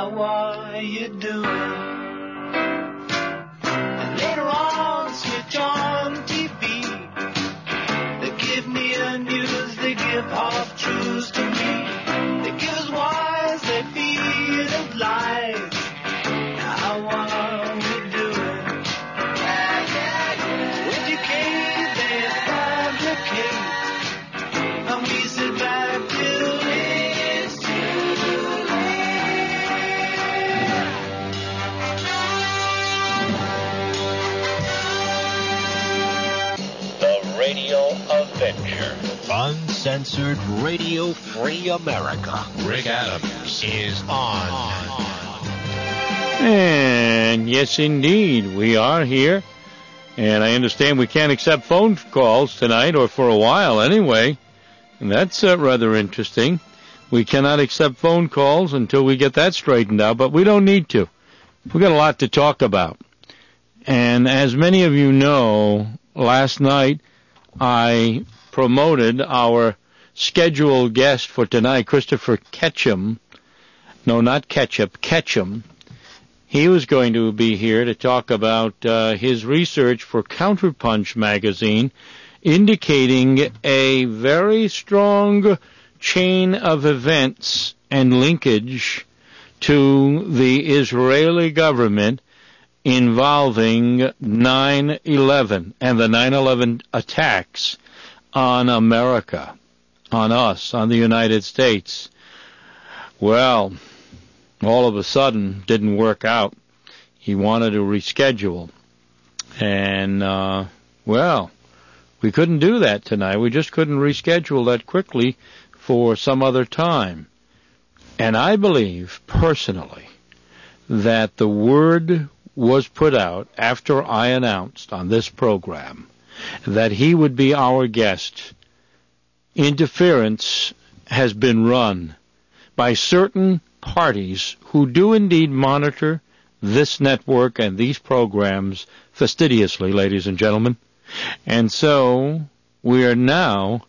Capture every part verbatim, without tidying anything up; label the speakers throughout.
Speaker 1: how are you doing? And later on, switch on T V. They give me a news, they give half truths to me. They give us whys, they feed us lies. How are we doing? Educate, they fabricate. And we sit back till it's too
Speaker 2: late. The Radio Avenger. Uncensored Radio Free America. Rick Adams is on.
Speaker 3: And yes, indeed, we are here. And I understand we can't accept phone calls tonight, or for a while anyway. And that's uh, rather interesting. We cannot accept phone calls until we get that straightened out, but we don't need to. We've got a lot to talk about. And as many of you know, last night I promoted our scheduled guest for tonight, Christopher Ketchum. No, not Ketchup, Ketchum. He was going to be here to talk about uh, his research for Counterpunch magazine, indicating a very strong chain of events and linkage to the Israeli government involving nine eleven and the nine eleven attacks on America, on us, on the United States. Well, all of a sudden, didn't work out. He wanted to reschedule. And, uh, well, we couldn't do that tonight. We just couldn't reschedule that quickly for some other time. And I believe, personally, that the word was put out after I announced on this program that he would be our guest. Interference has been run by certain parties who do indeed monitor this network and these programs fastidiously, ladies and gentlemen. And so we are now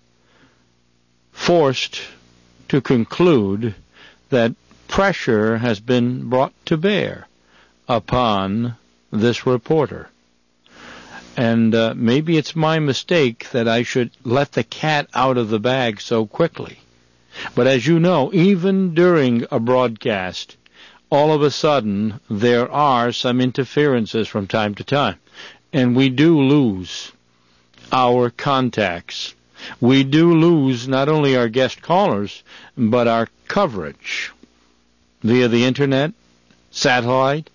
Speaker 3: forced to conclude that pressure has been brought to bear upon this reporter. And uh, maybe it's my mistake that I should let the cat out of the bag so quickly. But as you know, even during a broadcast, all of a sudden there are some interferences from time to time. And we do lose our contacts. We do lose not only our guest callers, but our coverage via the internet, satellite,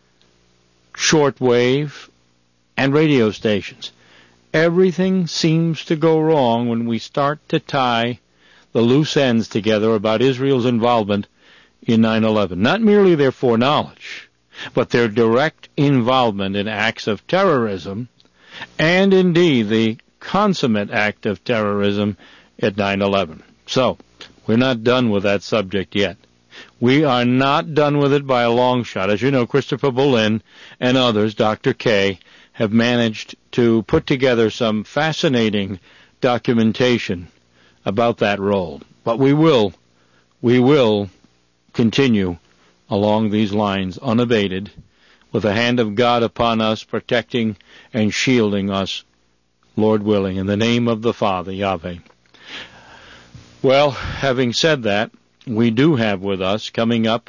Speaker 3: shortwave, and radio stations. Everything seems to go wrong when we start to tie the loose ends together about Israel's involvement in nine eleven. Not merely their foreknowledge, but their direct involvement in acts of terrorism, and indeed the consummate act of terrorism at nine eleven. So, we're not done with that subject yet. We are not done with it by a long shot. As you know, Christopher Boleyn and others, Doctor K, have managed to put together some fascinating documentation about that role. But we will, we will continue along these lines unabated, with the hand of God upon us, protecting and shielding us, Lord willing, in the name of the Father, Yahweh. Well, having said that, we do have with us, coming up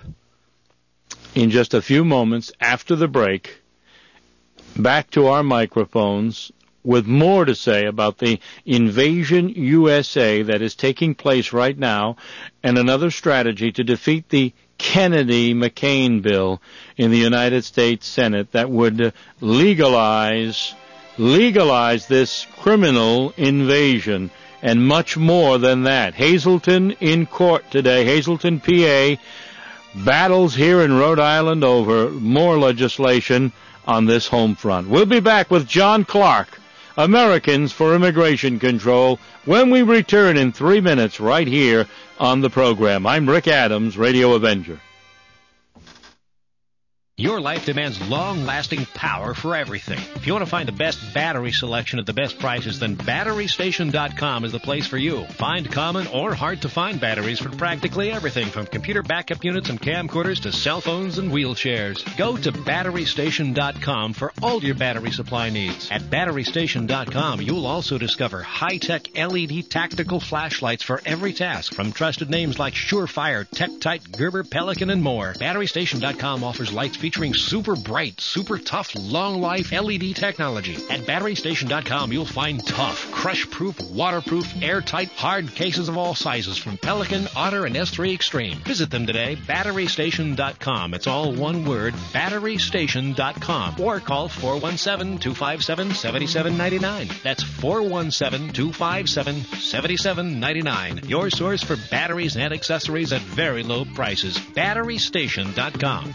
Speaker 3: in just a few moments after the break, back to our microphones with more to say about the Invasion U S A that is taking place right now, and another strategy to defeat the Kennedy-McCain bill in the United States Senate that would legalize legalize this criminal invasion, and much more than that. Hazleton in court today. Hazleton, P A, battles here in Rhode Island over more legislation on this home front. We'll be back with John Clark, Americans for Immigration Control, when we return in three minutes right here on the program. I'm Rick Adams, Radio Avenger.
Speaker 4: Your life demands long-lasting power for everything. If you want to find the best battery selection at the best prices, then battery station dot com is the place for you. Find common or hard-to-find batteries for practically everything from computer backup units and camcorders to cell phones and wheelchairs. Go to battery station dot com for all your battery supply needs. At battery station dot com, you'll also discover high-tech L E D tactical flashlights for every task from trusted names like Surefire, TechTite, Gerber, Pelican, and more. battery station dot com offers lights featuring super bright, super tough, long-life L E D technology. At battery station dot com, you'll find tough, crush-proof, waterproof, airtight, hard cases of all sizes from Pelican, Otter, and S three Extreme. Visit them today, battery station dot com. It's all one word, battery station dot com. Or call four one seven, two five seven, seven seven nine nine. That's four one seven, two five seven, seven seven nine nine. Your source for batteries and accessories at very low prices. battery station dot com.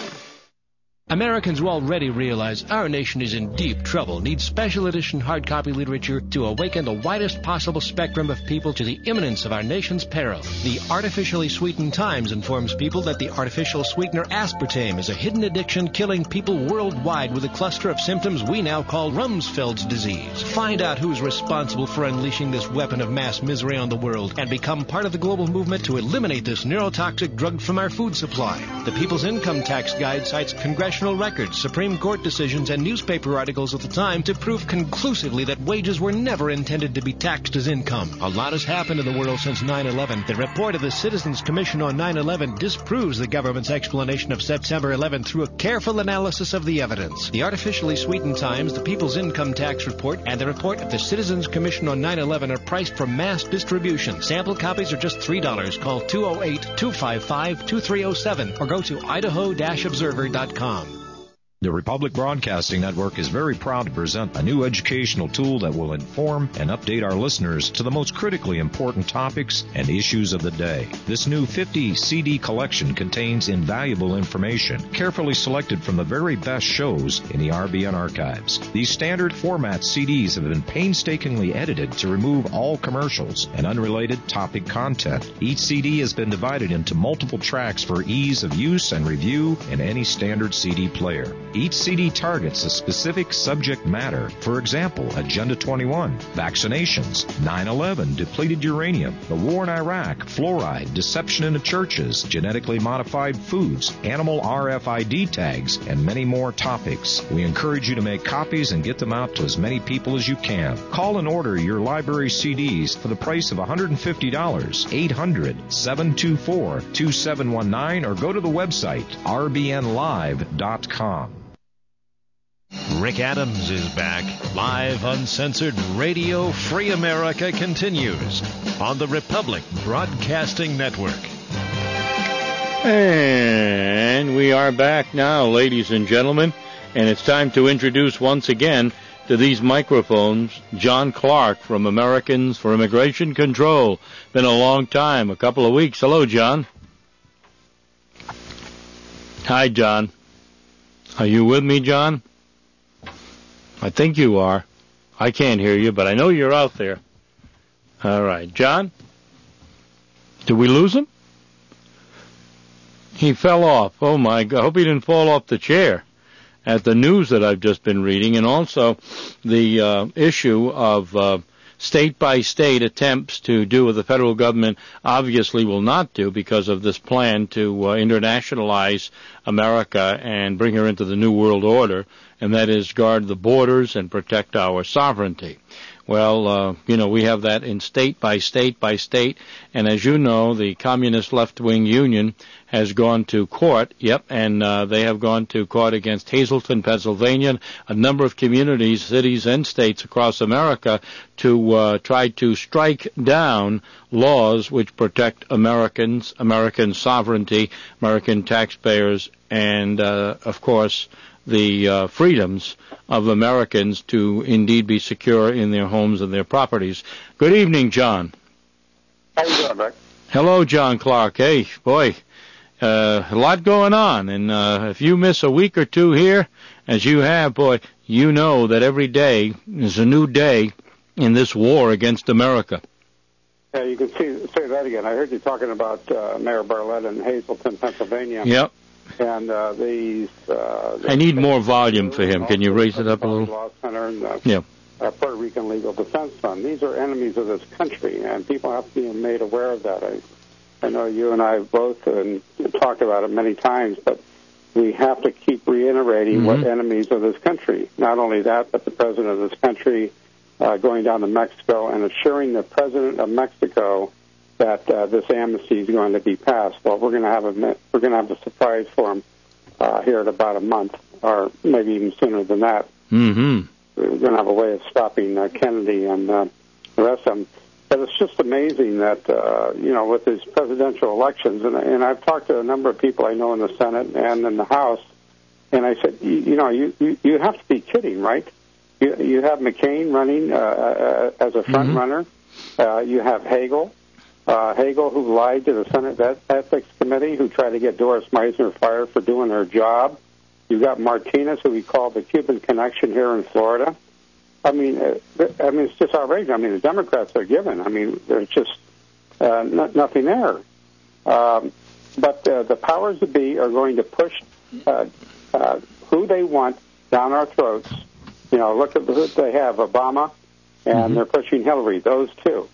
Speaker 4: Americans who already realize our nation is in deep trouble need special edition hard copy literature to awaken the widest possible spectrum of people to the imminence of our nation's peril. The Artificially Sweetened Times informs people that the artificial sweetener aspartame is a hidden addiction killing people worldwide with a cluster of symptoms we now call Rumsfeld's disease. Find out who's responsible for unleashing this weapon of mass misery on the world and become part of the global movement to eliminate this neurotoxic drug from our food supply. The People's Income Tax Guide cites congressional records, Supreme Court decisions, and newspaper articles of the time to prove conclusively that wages were never intended to be taxed as income. A lot has happened in the world since nine eleven. The report of the Citizens Commission on nine eleven disproves the government's explanation of September eleventh through a careful analysis of the evidence. The Artificially Sweetened Times, the People's Income Tax Report, and the report of the Citizens Commission on nine eleven are priced for mass distribution. Sample copies are just three dollars. Call two oh eight, two five five, two three oh seven or go to idaho dash observer dot com.
Speaker 5: The Republic Broadcasting Network is very proud to present a new educational tool that will inform and update our listeners to the most critically important topics and issues of the day. This new fifty C D collection contains invaluable information, carefully selected from the very best shows in the R B N archives. These standard format C Ds have been painstakingly edited to remove all commercials and unrelated topic content. Each C D has been divided into multiple tracks for ease of use and review in any standard C D player. Each C D targets a specific subject matter. For example, Agenda twenty-one, vaccinations, nine eleven, depleted uranium, the war in Iraq, fluoride, deception in the churches, genetically modified foods, animal R F I D tags, and many more topics. We encourage you to make copies and get them out to as many people as you can. Call and order your library C Ds for the price of one hundred fifty dollars, eight hundred, seven two four, two seven one nine, or go to the website r b n live dot com.
Speaker 4: Rick Adams is back. Live, uncensored Radio Free America continues on the Republic Broadcasting Network.
Speaker 3: And we are back now, ladies and gentlemen, and it's time to introduce once again to these microphones John Clark from Americans for Immigration Control. Been a long time, a couple of weeks. Hello, John. Hi, John. Are you with me, John? I think you are. I can't hear you, but I know you're out there. All right. John? Did we lose him? He fell off. Oh, my God. I hope he didn't fall off the chair at the news that I've just been reading, and also the uh, issue of uh, state-by-state attempts to do what the federal government obviously will not do because of this plan to uh, internationalize America and bring her into the New World Order, and that is guard the borders and protect our sovereignty. Well, uh, you know, we have that in state by state by state, and as you know, the Communist Left-Wing Union has gone to court, yep, and uh, they have gone to court against Hazleton, Pennsylvania, a number of communities, cities, and states across America to uh, try to strike down laws which protect Americans, American sovereignty, American taxpayers, and, uh, of course, the uh, freedoms of Americans to indeed be secure in their homes and their properties. Good evening, John.
Speaker 6: How you doing, Rick?
Speaker 3: Hello, John Clark. Hey, boy, uh, a lot going on, and uh, if you miss a week or two here, as you have, boy, you know that every day is a new day in this war against America.
Speaker 6: Yeah, you can see, say that again. I heard you talking about uh, Mayor Barlett in Hazleton, Pennsylvania.
Speaker 3: Yep.
Speaker 6: and uh, these. Uh,
Speaker 3: I need more volume for him. Can you raise it up a little?
Speaker 6: Law Center and the
Speaker 3: yeah.
Speaker 6: uh, Puerto Rican Legal Defense Fund. These are enemies of this country, and people have to be made aware of that. I, I know you and I have both and talked about it many times, but we have to keep reiterating mm-hmm. what enemies of this country. Not only that, but the president of this country uh, going down to Mexico and assuring the president of Mexico that uh, this amnesty is going to be passed. Well, we're going to have a we're going to have a surprise for him uh, here in about a month, or maybe even sooner than that.
Speaker 3: Mm-hmm.
Speaker 6: We're going to have a way of stopping uh, Kennedy and uh, the rest of them. But it's just amazing that uh, you know, with these presidential elections, and, and I've talked to a number of people I know in the Senate and in the House, and I said, you, you know, you, you you have to be kidding, right? You you have McCain running uh, uh, as a front mm-hmm. runner. Uh, you have Hagel. Uh, Hagel, who lied to the Senate Ethics Committee, who tried to get Doris Meissner fired for doing her job. You've got Martinez, who we call the Cuban connection here in Florida. I mean, uh, I mean, it's just outrageous. I mean, the Democrats are given. I mean, there's just uh, n- nothing there. Um, but uh, the powers that be are going to push uh, uh, who they want down our throats. You know, look at who they have, Obama, and mm-hmm. they're pushing Hillary, those two.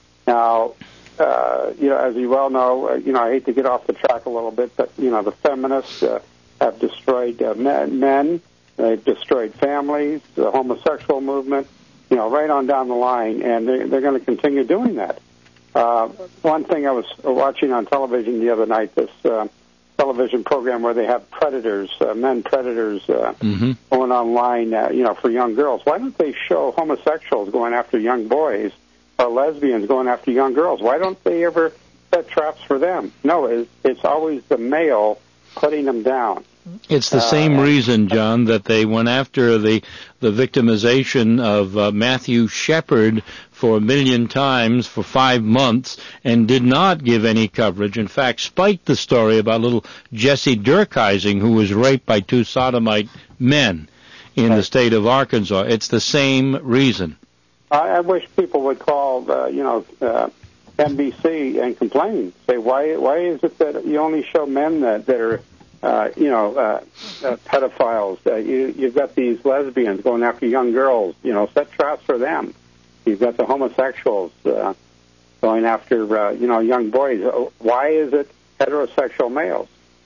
Speaker 6: Now, Uh, you know, as you well know, uh, you know, I hate to get off the track a little bit, but, you know, the feminists uh, have destroyed uh, men, they've destroyed families, the homosexual movement, you know, right on down the line, and they're, they're going to continue doing that. Uh, one thing I was watching on television the other night, this uh, television program where they have predators, uh, men predators uh, mm-hmm. going online, uh, you know, for young girls. Why don't they show homosexuals going after young boys or lesbians going after young girls? Why don't they ever set traps for them? No, it's, it's always the male putting them down.
Speaker 3: It's the uh, same reason, John, that they went after the the victimization of uh, Matthew Shepard for a million times for five months and did not give any coverage. In fact, spiked the story about little Jesse Durkheising, who was raped by two sodomite men in right. the state of Arkansas. It's the same reason.
Speaker 6: I, I wish people would call, uh, you know, uh, N B C and complain. Say, why why is it that you only show men that, that are, uh, you know, uh, uh, pedophiles? Uh, you, you've got these lesbians going after young girls. You know, set traps for them. You've got the homosexuals uh, going after, uh, you know, young boys. Why is it heterosexual males?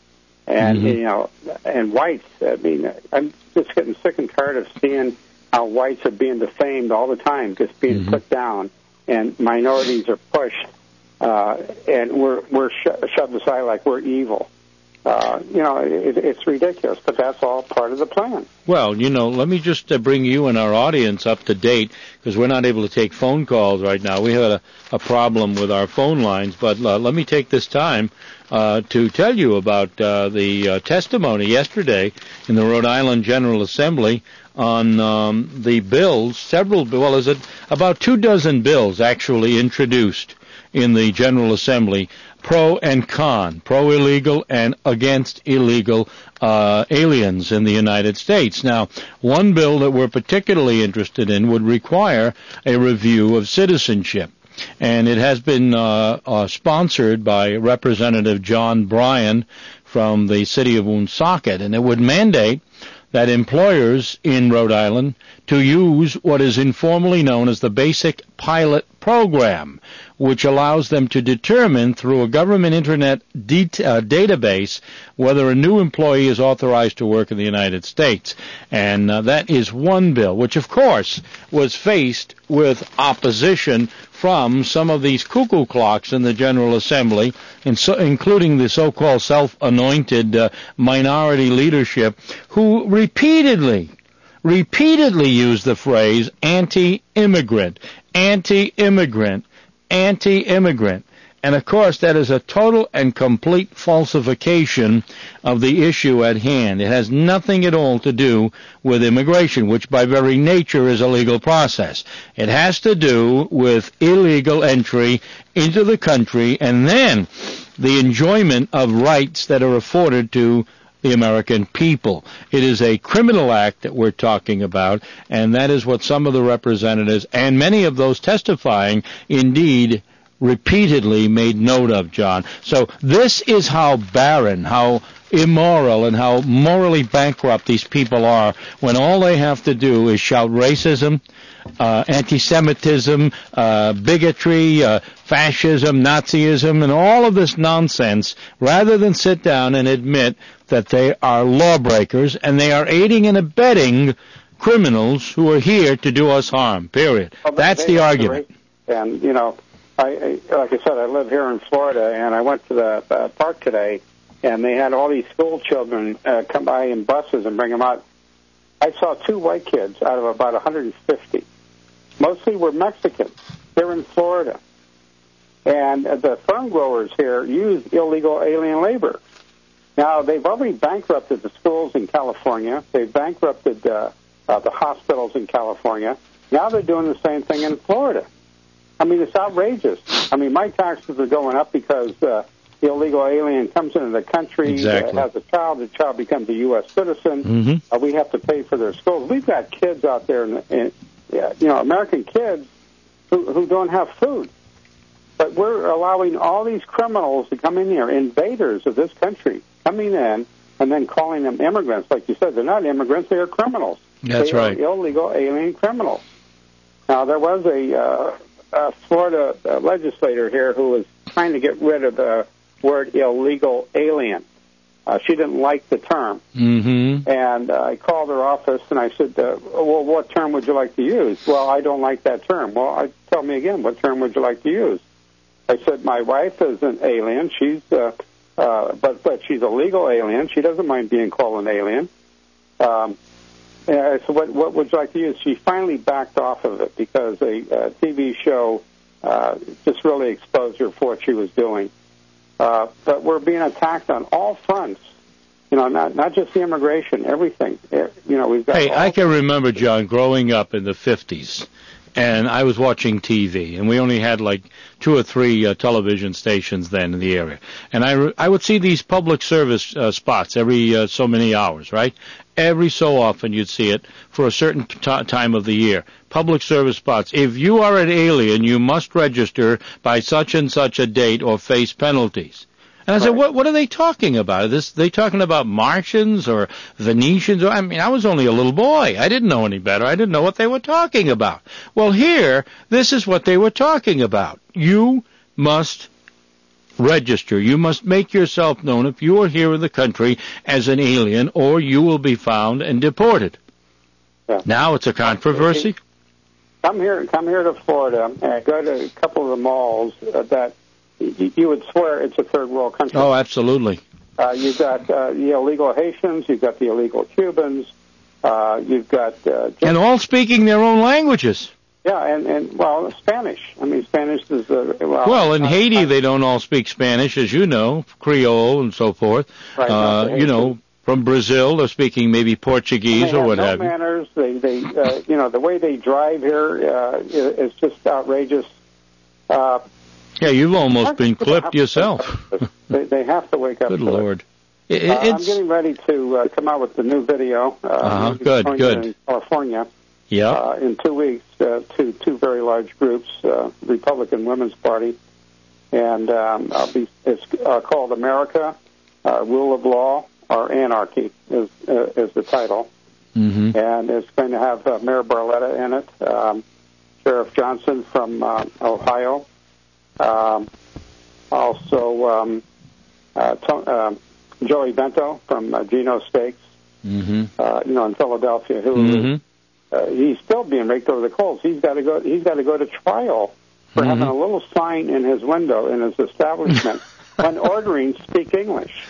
Speaker 6: And, mm-hmm. you know, and whites. I mean, I'm just getting sick and tired of seeing how whites are being defamed all the time, just being mm-hmm. put down, and minorities are pushed, uh, and we're we're sho- shoved aside like we're evil. Uh, you know, it, it's ridiculous, but that's all part of the plan.
Speaker 3: Well, you know, let me just uh, bring you and our audience up to date, because we're not able to take phone calls right now. We had a, a problem with our phone lines, but uh, let me take this time uh, to tell you about uh, the uh, testimony yesterday in the Rhode Island General Assembly on um, the bills, several, well, is it about two dozen bills actually introduced in the General Assembly, pro and con, pro-illegal and against illegal uh, aliens in the United States. Now, one bill that we're particularly interested in would require a review of citizenship. And it has been uh, uh, sponsored by Representative John Bryan from the city of Woonsocket, and it would mandate that employers in Rhode Island to use what is informally known as the Basic Pilot Program, which allows them to determine through a government internet det- uh, database whether a new employee is authorized to work in the United States. And uh, that is one bill, which of course was faced with opposition from some of these cuckoo clocks in the General Assembly, and so, including the so-called self-anointed uh, minority leadership, who repeatedly, repeatedly used the phrase anti-immigrant, anti-immigrant, anti-immigrant. And, of course, that is a total and complete falsification of the issue at hand. It has nothing at all to do with immigration, which by very nature is a legal process. It has to do with illegal entry into the country and then the enjoyment of rights that are afforded to the American people. It is a criminal act that we're talking about, and that is what some of the representatives and many of those testifying indeed repeatedly made note of, John. So this is how barren, how immoral, and how morally bankrupt these people are when all they have to do is shout racism, uh, anti-Semitism, uh, bigotry, uh, fascism, Nazism, and all of this nonsense, rather than sit down and admit that they are lawbreakers and they are aiding and abetting criminals who are here to do us harm, period.
Speaker 6: Well,
Speaker 3: That's the argument.
Speaker 6: And, you know, I, I, like I said, I live here in Florida, and I went to the uh, park today, and they had all these school children uh, come by in buses and bring them out. I saw two white kids out of about one hundred fifty. Mostly were Mexican. They're in Florida. And uh, the fern growers here use illegal alien labor. Now, they've already bankrupted the schools in California. They've bankrupted uh, uh, the hospitals in California. Now they're doing the same thing in Florida. I mean, it's outrageous. I mean, my taxes are going up because uh, the illegal alien comes into the country,
Speaker 3: exactly.
Speaker 6: uh, has a child, the child becomes a U S citizen.
Speaker 3: Mm-hmm.
Speaker 6: Uh, we have to pay for their schools. We've got kids out there, in, in, yeah, you know, American kids who, who don't have food. But we're allowing all these criminals to come in here, invaders of this country, coming in and then calling them immigrants. Like you said, they're not immigrants, they are criminals.
Speaker 3: That's
Speaker 6: they
Speaker 3: right.
Speaker 6: Are illegal alien criminals. Now, there was a, uh, a Florida uh, legislator here who was trying to get rid of the word illegal alien. Uh, she didn't like the term.
Speaker 3: Mm-hmm.
Speaker 6: And uh, I called her office and I said, uh, well, what term would you like to use? Well, I don't like that term. Well, I, tell me again, what term would you like to use? I said, my wife is an alien. She's, uh, uh, but but she's a legal alien. She doesn't mind being called an alien. Um, and I said, what, what would you like to use? She finally backed off of it because a, a T V show uh, just really exposed her for what she was doing. Uh, but we're being attacked on all fronts. You know, not not just the immigration, everything. You know, we've got.
Speaker 3: Hey,
Speaker 6: all
Speaker 3: I can remember, John, growing up in the fifties. And I was watching T V, and we only had like two or three uh, television stations then in the area. And I, re- I would see these public service uh, spots every uh, so many hours, right? Every so often you'd see it for a certain t- time of the year. Public service spots. If you are an alien, you must register by such and such a date or face penalties. And I said,
Speaker 6: right.
Speaker 3: what what are they talking about? Are this they talking about Martians or Venetians? I mean, I was only a little boy. I didn't know any better. I didn't know what they were talking about. Well, here, this is what they were talking about. You must register. You must make yourself known if you are here in the country as an alien, or you will be found and deported.
Speaker 6: Yeah.
Speaker 3: Now it's a controversy.
Speaker 6: Come here, come here to Florida, and go to a couple of the malls uh, that you would swear it's a third world country.
Speaker 3: Oh, absolutely.
Speaker 6: Uh, you've got uh, the illegal Haitians, you've got the illegal Cubans, uh, you've got... Uh,
Speaker 3: and all speaking their own languages.
Speaker 6: Yeah, and, and well, Spanish. I mean, Spanish is... Uh, well,
Speaker 3: well, in
Speaker 6: uh,
Speaker 3: Haiti,
Speaker 6: uh,
Speaker 3: they don't all speak Spanish, as you know, Creole and so forth.
Speaker 6: Right,
Speaker 3: uh,
Speaker 6: no,
Speaker 3: you know, from Brazil, they're speaking maybe Portuguese
Speaker 6: they
Speaker 3: or
Speaker 6: have
Speaker 3: what
Speaker 6: no
Speaker 3: have you.
Speaker 6: manners. They, they, uh, you know, the way they drive here uh, is just outrageous. Uh,
Speaker 3: Yeah, you've almost been clipped yourself.
Speaker 6: they, they have to wake up.
Speaker 3: Good
Speaker 6: to
Speaker 3: Lord.
Speaker 6: It.
Speaker 3: It,
Speaker 6: Uh, I'm
Speaker 3: it's,
Speaker 6: getting ready to uh, come out with the new video. Uh,
Speaker 3: uh-huh.
Speaker 6: maybe
Speaker 3: Good,
Speaker 6: going
Speaker 3: good.
Speaker 6: In California.
Speaker 3: yeah.
Speaker 6: Uh, in two weeks uh, to two very large groups, uh, Republican Women's Party, and um, I'll be, it's uh, called America, uh, Rule of Law, or Anarchy is, uh, is the title.
Speaker 3: Mm-hmm.
Speaker 6: And it's going to have uh, Mayor Barletta in it, um, Sheriff Johnson from uh, Ohio, um, also um, uh, to- uh, Joey Bento from uh, Geno Steaks,
Speaker 3: Mm-hmm.
Speaker 6: uh, you know, in Philadelphia, who
Speaker 3: Mm-hmm.
Speaker 6: uh, he's still being raked over the coals. He's got to go. He's got to go to trial for
Speaker 3: Mm-hmm.
Speaker 6: having a little sign in his window in his establishment when ordering "Speak English."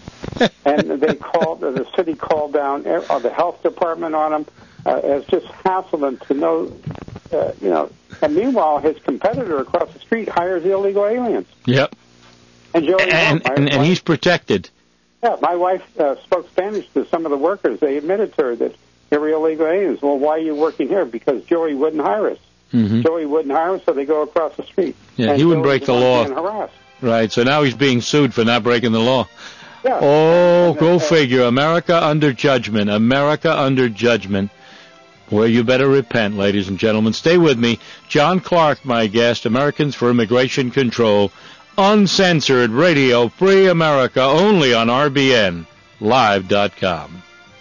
Speaker 6: And they called the city called down uh, the health department on him uh, as just hassled him to know, uh, you know. And meanwhile, his competitor across the street hires illegal aliens.
Speaker 3: Yep.
Speaker 6: And Joey,
Speaker 3: And,
Speaker 6: my
Speaker 3: and, and
Speaker 6: wife-
Speaker 3: he's protected.
Speaker 6: yeah, my wife uh, spoke Spanish to some of the workers. They admitted to her that they were illegal aliens. Well, why are you working here? Because Joey wouldn't hire us.
Speaker 3: Mm-hmm.
Speaker 6: Joey wouldn't hire us, so they go across the street.
Speaker 3: Yeah,
Speaker 6: and
Speaker 3: he wouldn't
Speaker 6: Joey's
Speaker 3: break the
Speaker 6: one
Speaker 3: law.
Speaker 6: being harassed.
Speaker 3: Right, so now he's being sued for not breaking the law.
Speaker 6: Yeah.
Speaker 3: Oh,
Speaker 6: And,
Speaker 3: go
Speaker 6: uh,
Speaker 3: figure. America under judgment. America under judgment. Well, you better repent, ladies and gentlemen. Stay with me. John Clark, my guest, Americans for Immigration Control, uncensored radio, free America, only on R B N live dot com.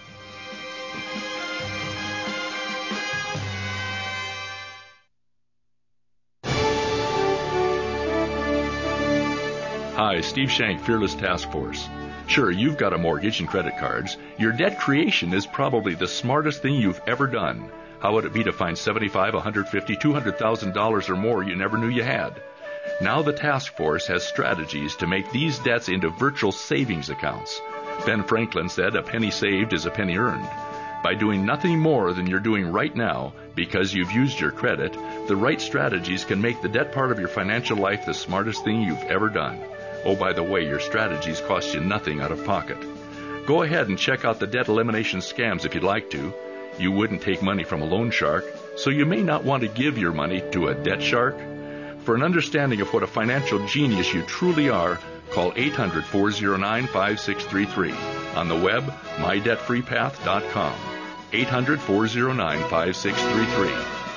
Speaker 7: Hi, Steve Shank, Fearless Task Force. Sure, you've got a mortgage and credit cards. Your debt creation is probably the smartest thing you've ever done. How would it be to find seventy-five, one hundred fifty, two hundred thousand dollars or more you never knew you had? Now the task force has strategies to make these debts into virtual savings accounts. Ben Franklin said, "A penny saved is a penny earned." By doing nothing more than you're doing right now, because you've used your credit, the right strategies can make the debt part of your financial life the smartest thing you've ever done. Oh, by the way, your strategies cost you nothing out of pocket. Go ahead and check out the debt elimination scams if you'd like to. You wouldn't take money from a loan shark, so you may not want to give your money to a debt shark. For an understanding of what a financial genius you truly are, call eight hundred, four oh nine, five six three three. On the web, my debt free path dot com. eight hundred, four oh nine, five six three three.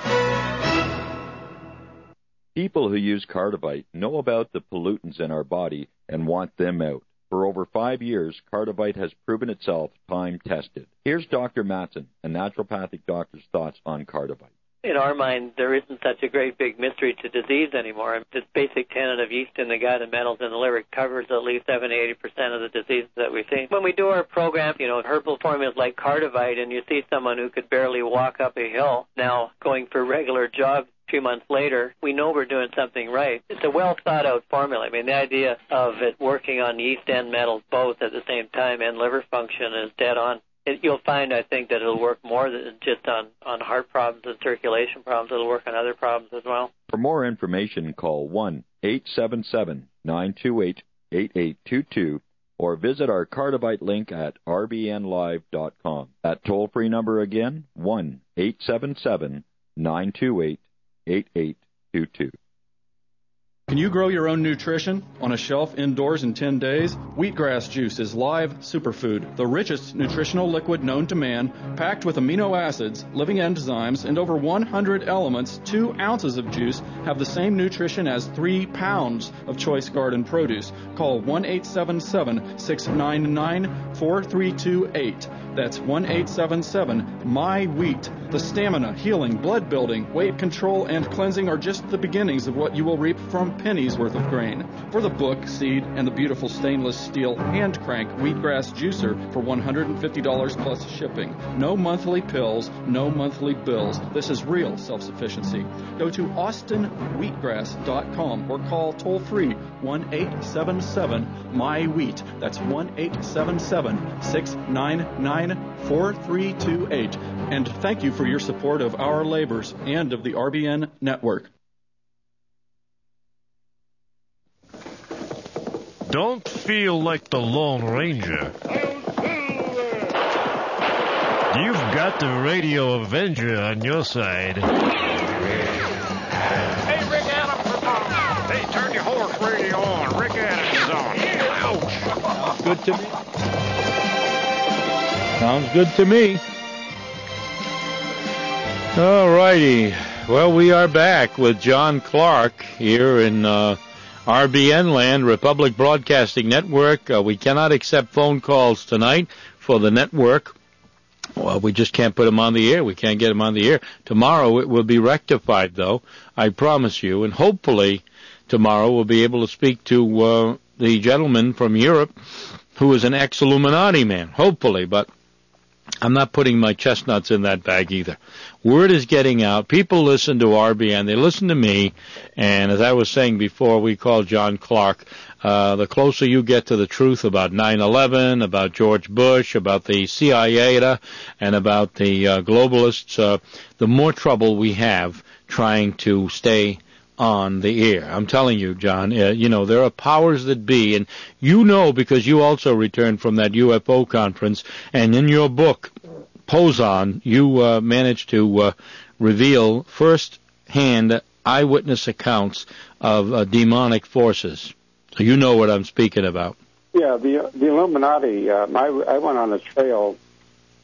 Speaker 8: People who use Cardivite know about the pollutants in our body and want them out. For over five years, Cardivite has proven itself time-tested. Here's Doctor Matson, a naturopathic doctor's thoughts on Cardivite.
Speaker 9: In our mind, there isn't such a great big mystery to disease anymore. This basic tenet of yeast in the gut and metals in the liver covers at least seventy to eighty percent of the diseases that we see. When we do our program, you know, herbal formulas like Cardivite, and you see someone who could barely walk up a hill now going for regular jogs two months later, we know we're doing something right. It's a well-thought-out formula. I mean, the idea of it working on yeast and metals both at the same time and liver function is dead on. It, you'll find, I think, that it'll work more than just on, on heart problems and circulation problems. It'll work on other problems as well.
Speaker 8: For more information, call one eight seven seven, nine two eight, eight eight two two or visit our Cardivite link at R B N live dot com. That toll-free number again, one eight seven seven, nine two eight, eight eight two two.
Speaker 10: Can you grow your own nutrition on a shelf indoors in ten days? Wheatgrass juice is live superfood, the richest nutritional liquid known to man, packed with amino acids, living enzymes, and over one hundred elements. Two ounces of juice have the same nutrition as three pounds of choice garden produce. Call one eight seven seven, six nine nine, four three two eight. That's one eight seven seven, M Y wheat. The stamina, healing, blood building, weight control, and cleansing are just the beginnings of what you will reap from pennies worth of grain. For the book, seed, and the beautiful stainless steel hand crank wheatgrass juicer for one hundred fifty dollars plus shipping. No monthly pills, no monthly bills. This is real self-sufficiency. Go to austin wheatgrass dot com or call toll-free one eight seven seven, M Y wheat. That's one eight seven seven, six nine nine, four three two eight. And thank you for your support of our labors and of the R B N network.
Speaker 11: Don't feel like the Lone Ranger. You've got the Radio Avenger on your side.
Speaker 12: Hey, Rick Adams is on. Hey, turn your horse radio on. Rick Adams is on. Ouch.
Speaker 3: Sounds good to me. Sounds good to me. All righty. Well, we are back with John Clark here in uh, R B N land, Republic Broadcasting Network. Uh, we cannot accept phone calls tonight for the network. Well, we just can't put them on the air. We can't get them on the air. Tomorrow it will be rectified, though, I promise you. And hopefully tomorrow we'll be able to speak to uh, the gentleman from Europe who is an ex-Illuminati man, hopefully. But I'm not putting my chestnuts in that bag either. Word is getting out. People listen to R B N. They listen to me. And as I was saying before, we call John Clark. Uh, the closer you get to the truth about nine eleven, about George Bush, about the C I A, and about the uh, globalists, uh, the more trouble we have trying to stay on the air. I'm telling you, John, uh, you know, there are powers that be, and you know because you also returned from that U F O conference, and in your book, Poson, you uh, managed to uh, reveal first-hand eyewitness accounts of uh, demonic forces. So you know what I'm speaking about.
Speaker 6: Yeah, the the Illuminati, um, I, I went on a trail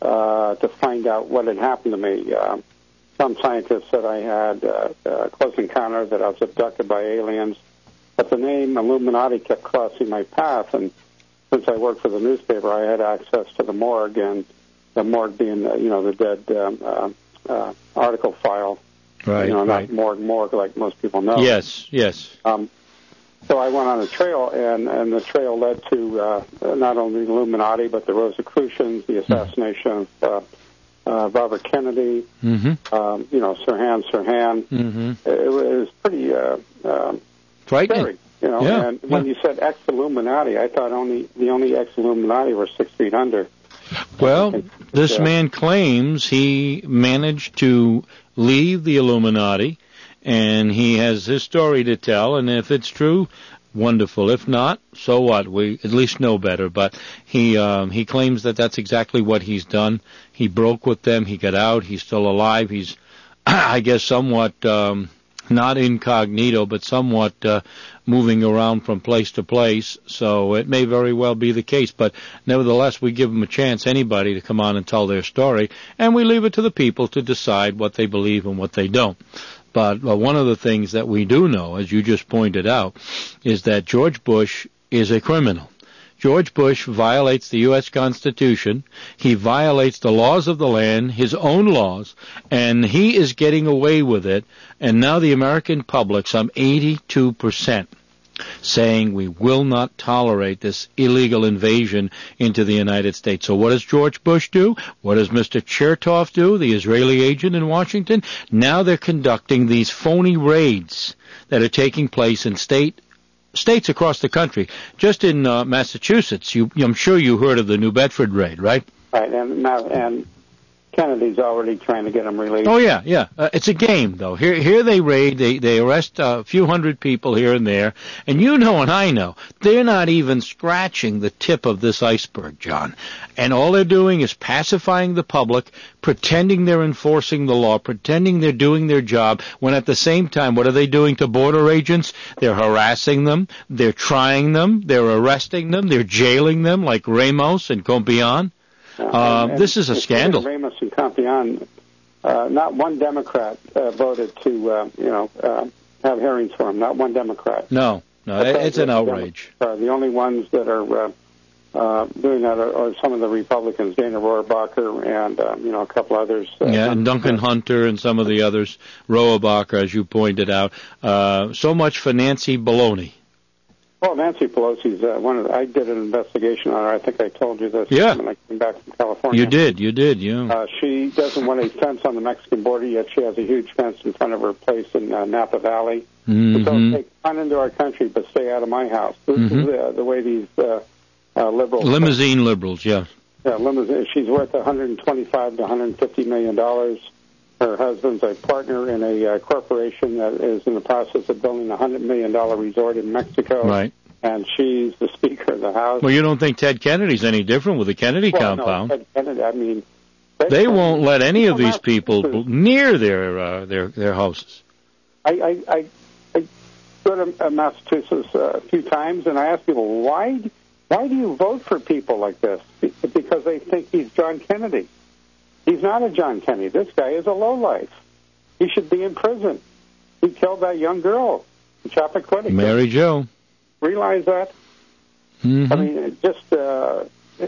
Speaker 6: uh, to find out what had happened to me. Uh, some scientists said I had uh, a close encounter, that I was abducted by aliens. But the name Illuminati kept crossing my path, and since I worked for the newspaper, I had access to the morgue, and the morgue being, uh, you know, the dead um, uh, uh, article file.
Speaker 3: Right,
Speaker 6: you know,
Speaker 3: right.
Speaker 6: not morgue, morgue like most people know.
Speaker 3: Yes, yes.
Speaker 6: Um, so I went on a trail, and, and the trail led to uh, not only the Illuminati, but the Rosicrucians, the assassination of uh, uh, Robert Kennedy,
Speaker 3: mm-hmm.
Speaker 6: um, you know, Sirhan Sirhan.
Speaker 3: Mm-hmm.
Speaker 6: It, it was pretty uh, um,
Speaker 3: frightening.
Speaker 6: Scary, you know,
Speaker 3: yeah.
Speaker 6: and when
Speaker 3: yeah.
Speaker 6: you said ex-Illuminati, I thought only the only ex-Illuminati were six feet under.
Speaker 3: Well, this
Speaker 6: uh,
Speaker 3: man claims he managed to leave the Illuminati, and he has his story to tell, and if it's true, wonderful. If not, so what? We at least know better. But he um, he claims that that's exactly what he's done. He broke with them. He got out. He's still alive. He's, I guess, somewhat um, not incognito, but somewhat uh, moving around from place to place. So it may very well be the case. But nevertheless, we give them a chance, anybody, to come on and tell their story, and we leave it to the people to decide what they believe and what they don't. But uh, one of the things that we do know, as you just pointed out, is that George Bush is a criminal. George Bush violates the U S Constitution. He violates the laws of the land, his own laws, and he is getting away with it. And now the American public, some eighty-two percent, saying we will not tolerate this illegal invasion into the United States. So what does George Bush do? What does Mister Chertoff do, the Israeli agent in Washington? Now they're conducting these phony raids that are taking place in state states across the country. Just in uh, Massachusetts, you, I'm sure you heard of the New Bedford raid, right?
Speaker 6: Right, and now, and Kennedy's already trying to get him released.
Speaker 3: Oh yeah, yeah. Uh, it's a game, though. Here, here they raid. They they arrest a few hundred people here and there, and you know, and I know, they're not even scratching the tip of this iceberg, John. And all they're doing is pacifying the public, pretending they're enforcing the law, pretending they're doing their job. When at the same time, what are they doing to border agents? They're harassing them. They're trying them. They're arresting them. They're jailing them, like Ramos and Compion. Uh,
Speaker 6: and,
Speaker 3: this is a
Speaker 6: and
Speaker 3: scandal.
Speaker 6: Ramos and Compion, uh, not one Democrat uh, voted to, uh, you know, uh, have hearings for him. Not one Democrat.
Speaker 3: No, no, it's an outrage.
Speaker 6: Uh, the only ones that are uh, uh, doing that are, are some of the Republicans, Dana Rohrabacher and, um, you know, a couple others. Uh,
Speaker 3: yeah, and Duncan Hunter and some of the others, Rohrabacher, as you pointed out. Uh, so much for Nancy Baloney.
Speaker 6: Well, Nancy Pelosi's uh, one of the, I did an investigation on her. I think I told you this
Speaker 3: yeah.
Speaker 6: when I came back from California.
Speaker 3: You did, you did, yeah.
Speaker 6: Uh, she doesn't want a fence on the Mexican border, yet she has a huge fence in front of her place in uh, Napa Valley.
Speaker 3: Mm-hmm.
Speaker 6: So take fun into our country, but stay out of my house. This
Speaker 3: mm-hmm.
Speaker 6: is uh, the way these uh, uh, liberals...
Speaker 3: Limousine think. liberals, yeah.
Speaker 6: Yeah, limousine. She's worth one hundred twenty-five to one hundred fifty million dollars. Her husband's a partner in a uh, corporation that is in the process of building a one hundred million dollars resort in Mexico.
Speaker 3: Right.
Speaker 6: And she's the Speaker of the House.
Speaker 3: Well, you don't think Ted Kennedy's any different with the Kennedy
Speaker 6: well,
Speaker 3: compound?
Speaker 6: No, Ted Kennedy, I mean...
Speaker 3: They Kennedy, won't let any of these people near their uh, their their houses.
Speaker 6: I, I, I, I go to Massachusetts a few times, and I ask people, why, why do you vote for people like this? Because they think he's John Kennedy. He's not a John Kennedy. This guy is a lowlife. He should be in prison. He killed that young girl, Chappaquiddick.
Speaker 3: Mary Jo.
Speaker 6: Realize that?
Speaker 3: Mm-hmm. I
Speaker 6: mean, just uh,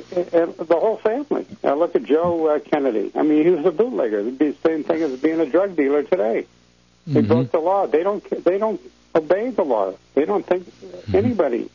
Speaker 6: the whole family. Uh, look at Joe uh, Kennedy. I mean, he was a bootlegger. It'd be the same thing as being a drug dealer today. They mm-hmm. broke the law. They don't. They don't obey the law. They don't think mm-hmm. anybody.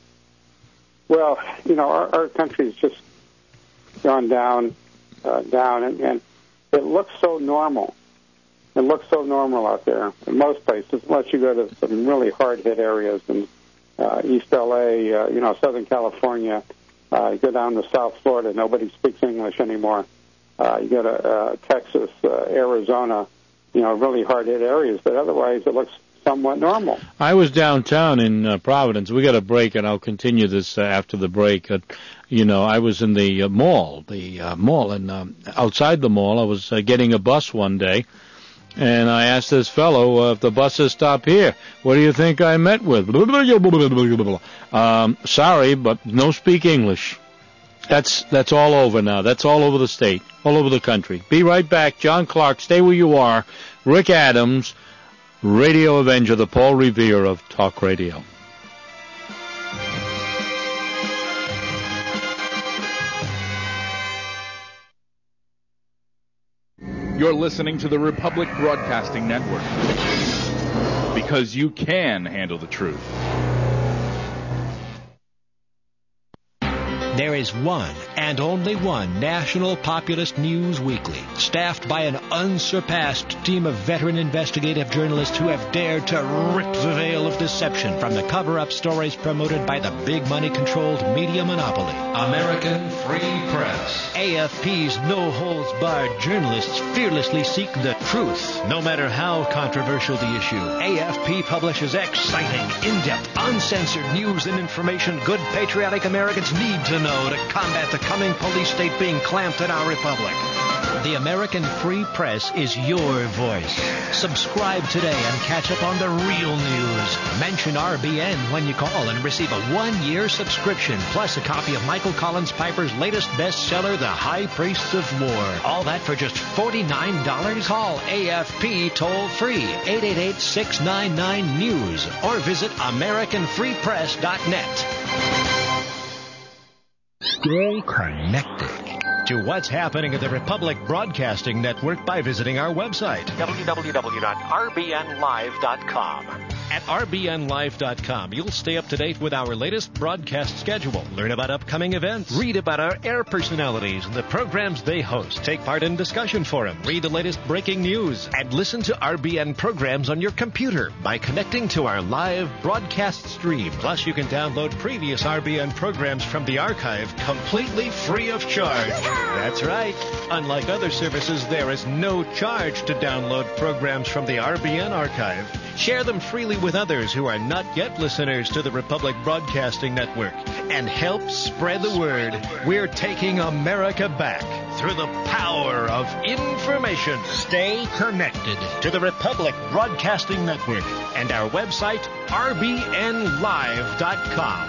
Speaker 6: Well, you know, our, our country's just gone down, uh, down, and, and it looks so normal. It looks so normal out there in most places, unless you go to some really hard-hit areas and. Uh, East L A, uh, you know, Southern California, uh, you go down to South Florida, nobody speaks English anymore. Uh, you go to uh, Texas, uh, Arizona, you know, really hard-hit areas, but otherwise it looks somewhat normal.
Speaker 3: I was downtown in uh, Providence. We got a break, and I'll continue this uh, after the break. Uh, you know, I was in the uh, mall, the uh, mall, and um, outside the mall, I was uh, getting a bus one day. And I asked this fellow uh, if the buses stop here. What do you think I met with? Um, sorry, but no speak English. That's that's all over now. That's all over the state, all over the country. Be right back. John Clark, stay where you are. Rick Adams, Radio Avenger, the Paul Revere of Talk Radio.
Speaker 13: You're listening to the Republic Broadcasting Network, because you can handle the truth.
Speaker 4: There is one and only one National Populist News Weekly, staffed by an unsurpassed team of veteran investigative journalists who have dared to rip the veil of deception from the cover-up stories promoted by the big money-controlled media monopoly. American Free Press. A F P's no-holds-barred journalists fearlessly seek the truth, no matter how controversial the issue. A F P publishes exciting, in-depth, uncensored news and information good patriotic Americans need to know to combat the coming police state being clamped in our republic. The American Free Press is your voice. Subscribe today and catch up on the real news. Mention R B N when you call and receive a one-year subscription, plus a copy of Michael Collins Piper's latest bestseller, The High Priests of War. All that for just forty-nine dollars. Call A F P toll-free, eight eight eight, six nine nine, news, or visit American Free Press dot net. Stay connected to what's happening at the Republic Broadcasting Network by visiting our website, w w w dot r b n live dot com. At r b n live dot com, you'll stay up to date with our latest broadcast schedule, learn about upcoming events, read about our air personalities and the programs they host, take part in discussion forums, read the latest breaking news, and listen to R B N programs on your computer by connecting to our live broadcast stream. Plus, you can download previous R B N programs from the archive completely free of charge. That's right. Unlike other services, there is no charge to download programs from the R B N archive. Share them freely with others who are not yet listeners to the Republic Broadcasting Network, and help spread the word. We're taking America back through the power of information. Stay connected to the Republic Broadcasting Network and our website, r b n live dot com.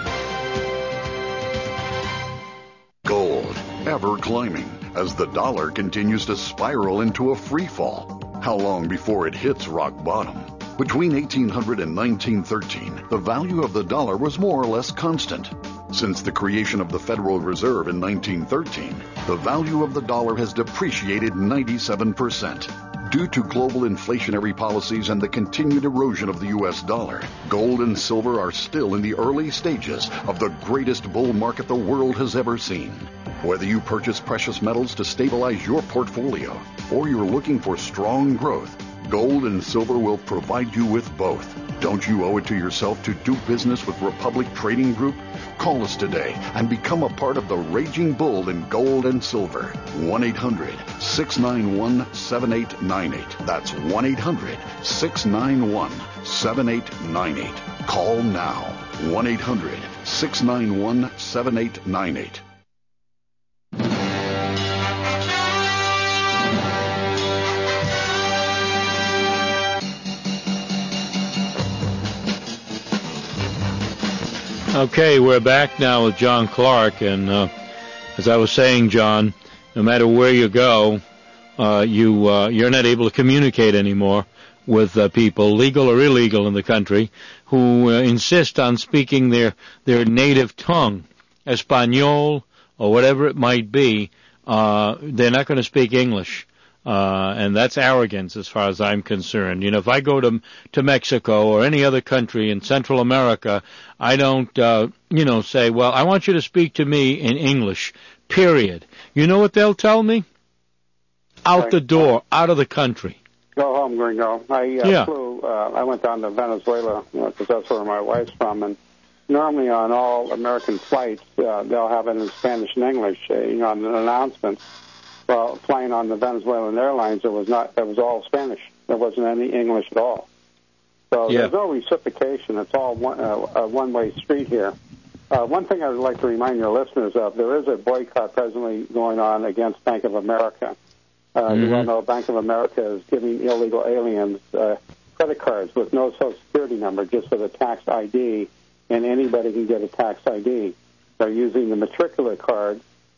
Speaker 14: Gold, ever climbing, as the dollar continues to spiral into a free fall. How long before it hits rock bottom? Between eighteen hundred and nineteen thirteen, the value of the dollar was more or less constant. Since the creation of the Federal Reserve in nineteen thirteen, the value of the dollar has depreciated ninety-seven percent. Due to global inflationary policies and the continued erosion of the U S dollar, gold and silver are still in the early stages of the greatest bull market the world has ever seen. Whether you purchase precious metals to stabilize your portfolio or you're looking for strong growth, gold and silver will provide you with both. Don't you owe it to yourself to do business with Republic Trading Group? Call us today and become a part of the raging bull in gold and silver. one eight hundred, six nine one, seven eight nine eight. That's one eight hundred, six nine one, seven eight nine eight. Call now. one eight hundred, six nine one, seven eight nine eight.
Speaker 3: Okay, we're back now with John Clark, and uh, as I was saying, John, no matter where you go, uh, you uh, you're not able to communicate anymore with uh, people, legal or illegal, in the country, who uh, insist on speaking their their native tongue, Espanol or whatever it might be. Uh, they're not going to speak English. Uh, and that's arrogance as far as I'm concerned. You know, if I go to to Mexico or any other country in Central America, I don't, uh, you know, say, well, I want you to speak to me in English, period. You know what they'll tell me? Out
Speaker 6: right.
Speaker 3: the door, out of the country.
Speaker 6: Go home, Gringo. I uh,
Speaker 3: yeah.
Speaker 6: flew, uh, I went down to Venezuela, you know, because that's where my wife's from, and normally on all American flights, uh, they'll have it in Spanish and English, uh, you know, on the announcements. Well, flying on the Venezuelan Airlines, it was not. It was all Spanish. There wasn't any English at all. So
Speaker 3: yeah.
Speaker 6: there's no reciprocation. It's all one, uh, a one-way street here. Uh, one thing I would like to remind your listeners of: there is a boycott presently going on against Bank of America. Uh,
Speaker 3: mm-hmm.
Speaker 6: You all know Bank of America is giving illegal aliens uh, credit cards with no Social Security number, just for the tax I D, and anybody can get a tax I D. They're using the matricular card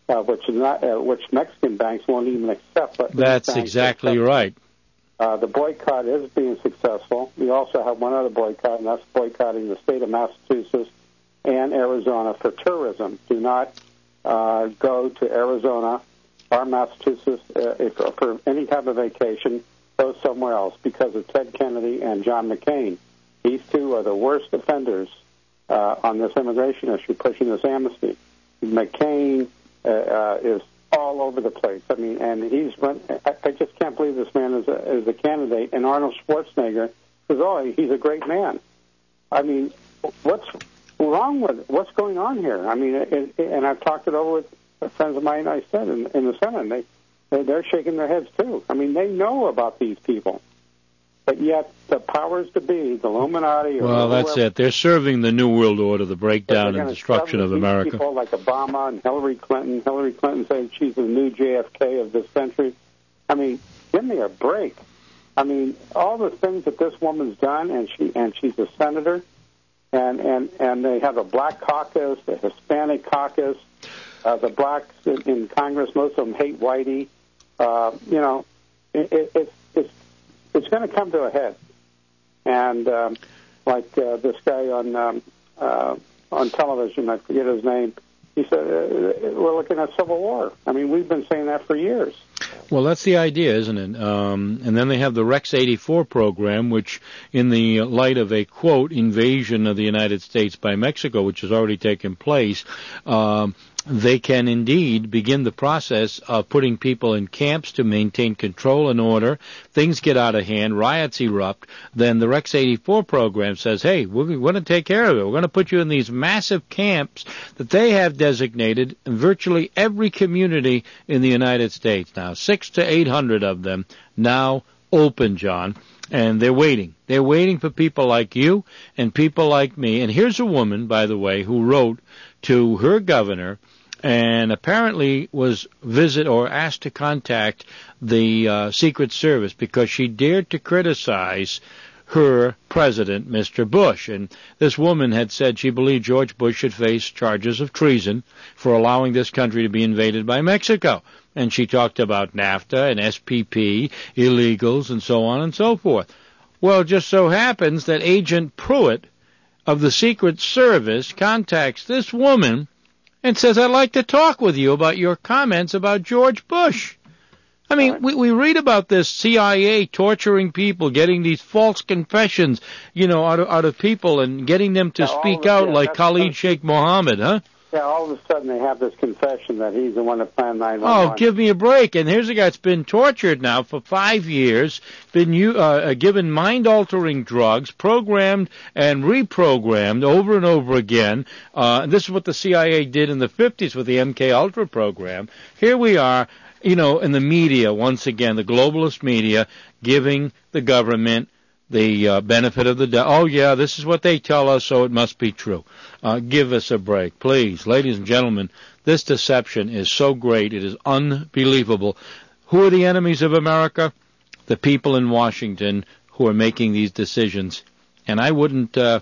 Speaker 6: uh, which is not, uh, which Mexican banks won't even accept. But
Speaker 3: that's exactly accept. right.
Speaker 6: Uh, the boycott is being successful. We also have one other boycott, and that's boycotting the state of Massachusetts and Arizona for tourism. Do not uh, go to Arizona or Massachusetts uh, if, for any type of vacation. Go somewhere else because of Ted Kennedy and John McCain. These two are the worst offenders uh, on this immigration issue, pushing this amnesty. McCain uh, uh, is all over the place. I mean, and he's run. I, I just can't believe this man is a, is a candidate. And Arnold Schwarzenegger says, "Oh, he's a great man." I mean, what's wrong with it? What's going on here? I mean, it, it, and I've talked it over with friends of mine. I said in, in the Senate, and they they're shaking their heads too. I mean, they know about these people, but yet the powers to be, the Illuminati. Or
Speaker 3: well, that's it. They're serving the New World Order, the breakdown and destruction of America.
Speaker 6: People like Obama and Hillary Clinton. Hillary Clinton saying she's the new J F K of this century. I mean, give me a break. I mean, all the things that this woman's done, and she and she's a senator, and and and they have a black caucus, a Hispanic caucus. Uh, the blacks in, in Congress, most of them hate Whitey. Uh, you know, it, it, it's it's it's going to come to a head. And um, like uh, this guy on um, uh, on television, I forget his name. He said, uh, "We're looking at civil war." I mean, we've been saying that for years.
Speaker 3: Well, that's the idea, isn't it? Um, and then they have the Rex eighty-four program, which, in the light of a, quote, invasion of the United States by Mexico, which has already taken place, um, they can indeed begin the process of putting people in camps to maintain control and order. Things get out of hand, riots erupt. Then the Rex eighty-four program says, hey, we're going to take care of it. We're going to put you in these massive camps that they have designated in virtually every community in the United States now. Six to eight hundred of them now open, John. And they're waiting. They're waiting for people like you and people like me. And here's a woman, by the way, who wrote to her governor and apparently was visit or asked to contact the uh, Secret Service because she dared to criticize her president, Mister Bush. And this woman had said she believed George Bush should face charges of treason for allowing this country to be invaded by Mexico. And she talked about NAFTA and S P P, illegals, and so on and so forth. Well, it just so happens that Agent Pruitt of the Secret Service contacts this woman and says, I'd like to talk with you about your comments about George Bush. I mean, we, we read about this C I A torturing people, getting these false confessions, you know, out of, out of people and getting them to yeah, speak the, out yeah, like Khalid Sheikh Mohammed, huh?
Speaker 6: Yeah, all of a sudden they have this confession that he's the one that planned nine one one.
Speaker 3: Oh, give me a break. And here's a guy that's been tortured now for five years, been uh, given mind-altering drugs, programmed and reprogrammed over and over again. Uh, and this is what the C I A did in the fifties with the M K Ultra program. Here we are, you know, in the media, once again, the globalist media, giving the government the uh, benefit of the doubt. Oh, yeah, this is what they tell us, so it must be true. Uh, give us a break, please. Ladies and gentlemen, this deception is so great, it is unbelievable. Who are the enemies of America? The people in Washington who are making these decisions. And I wouldn't... Uh,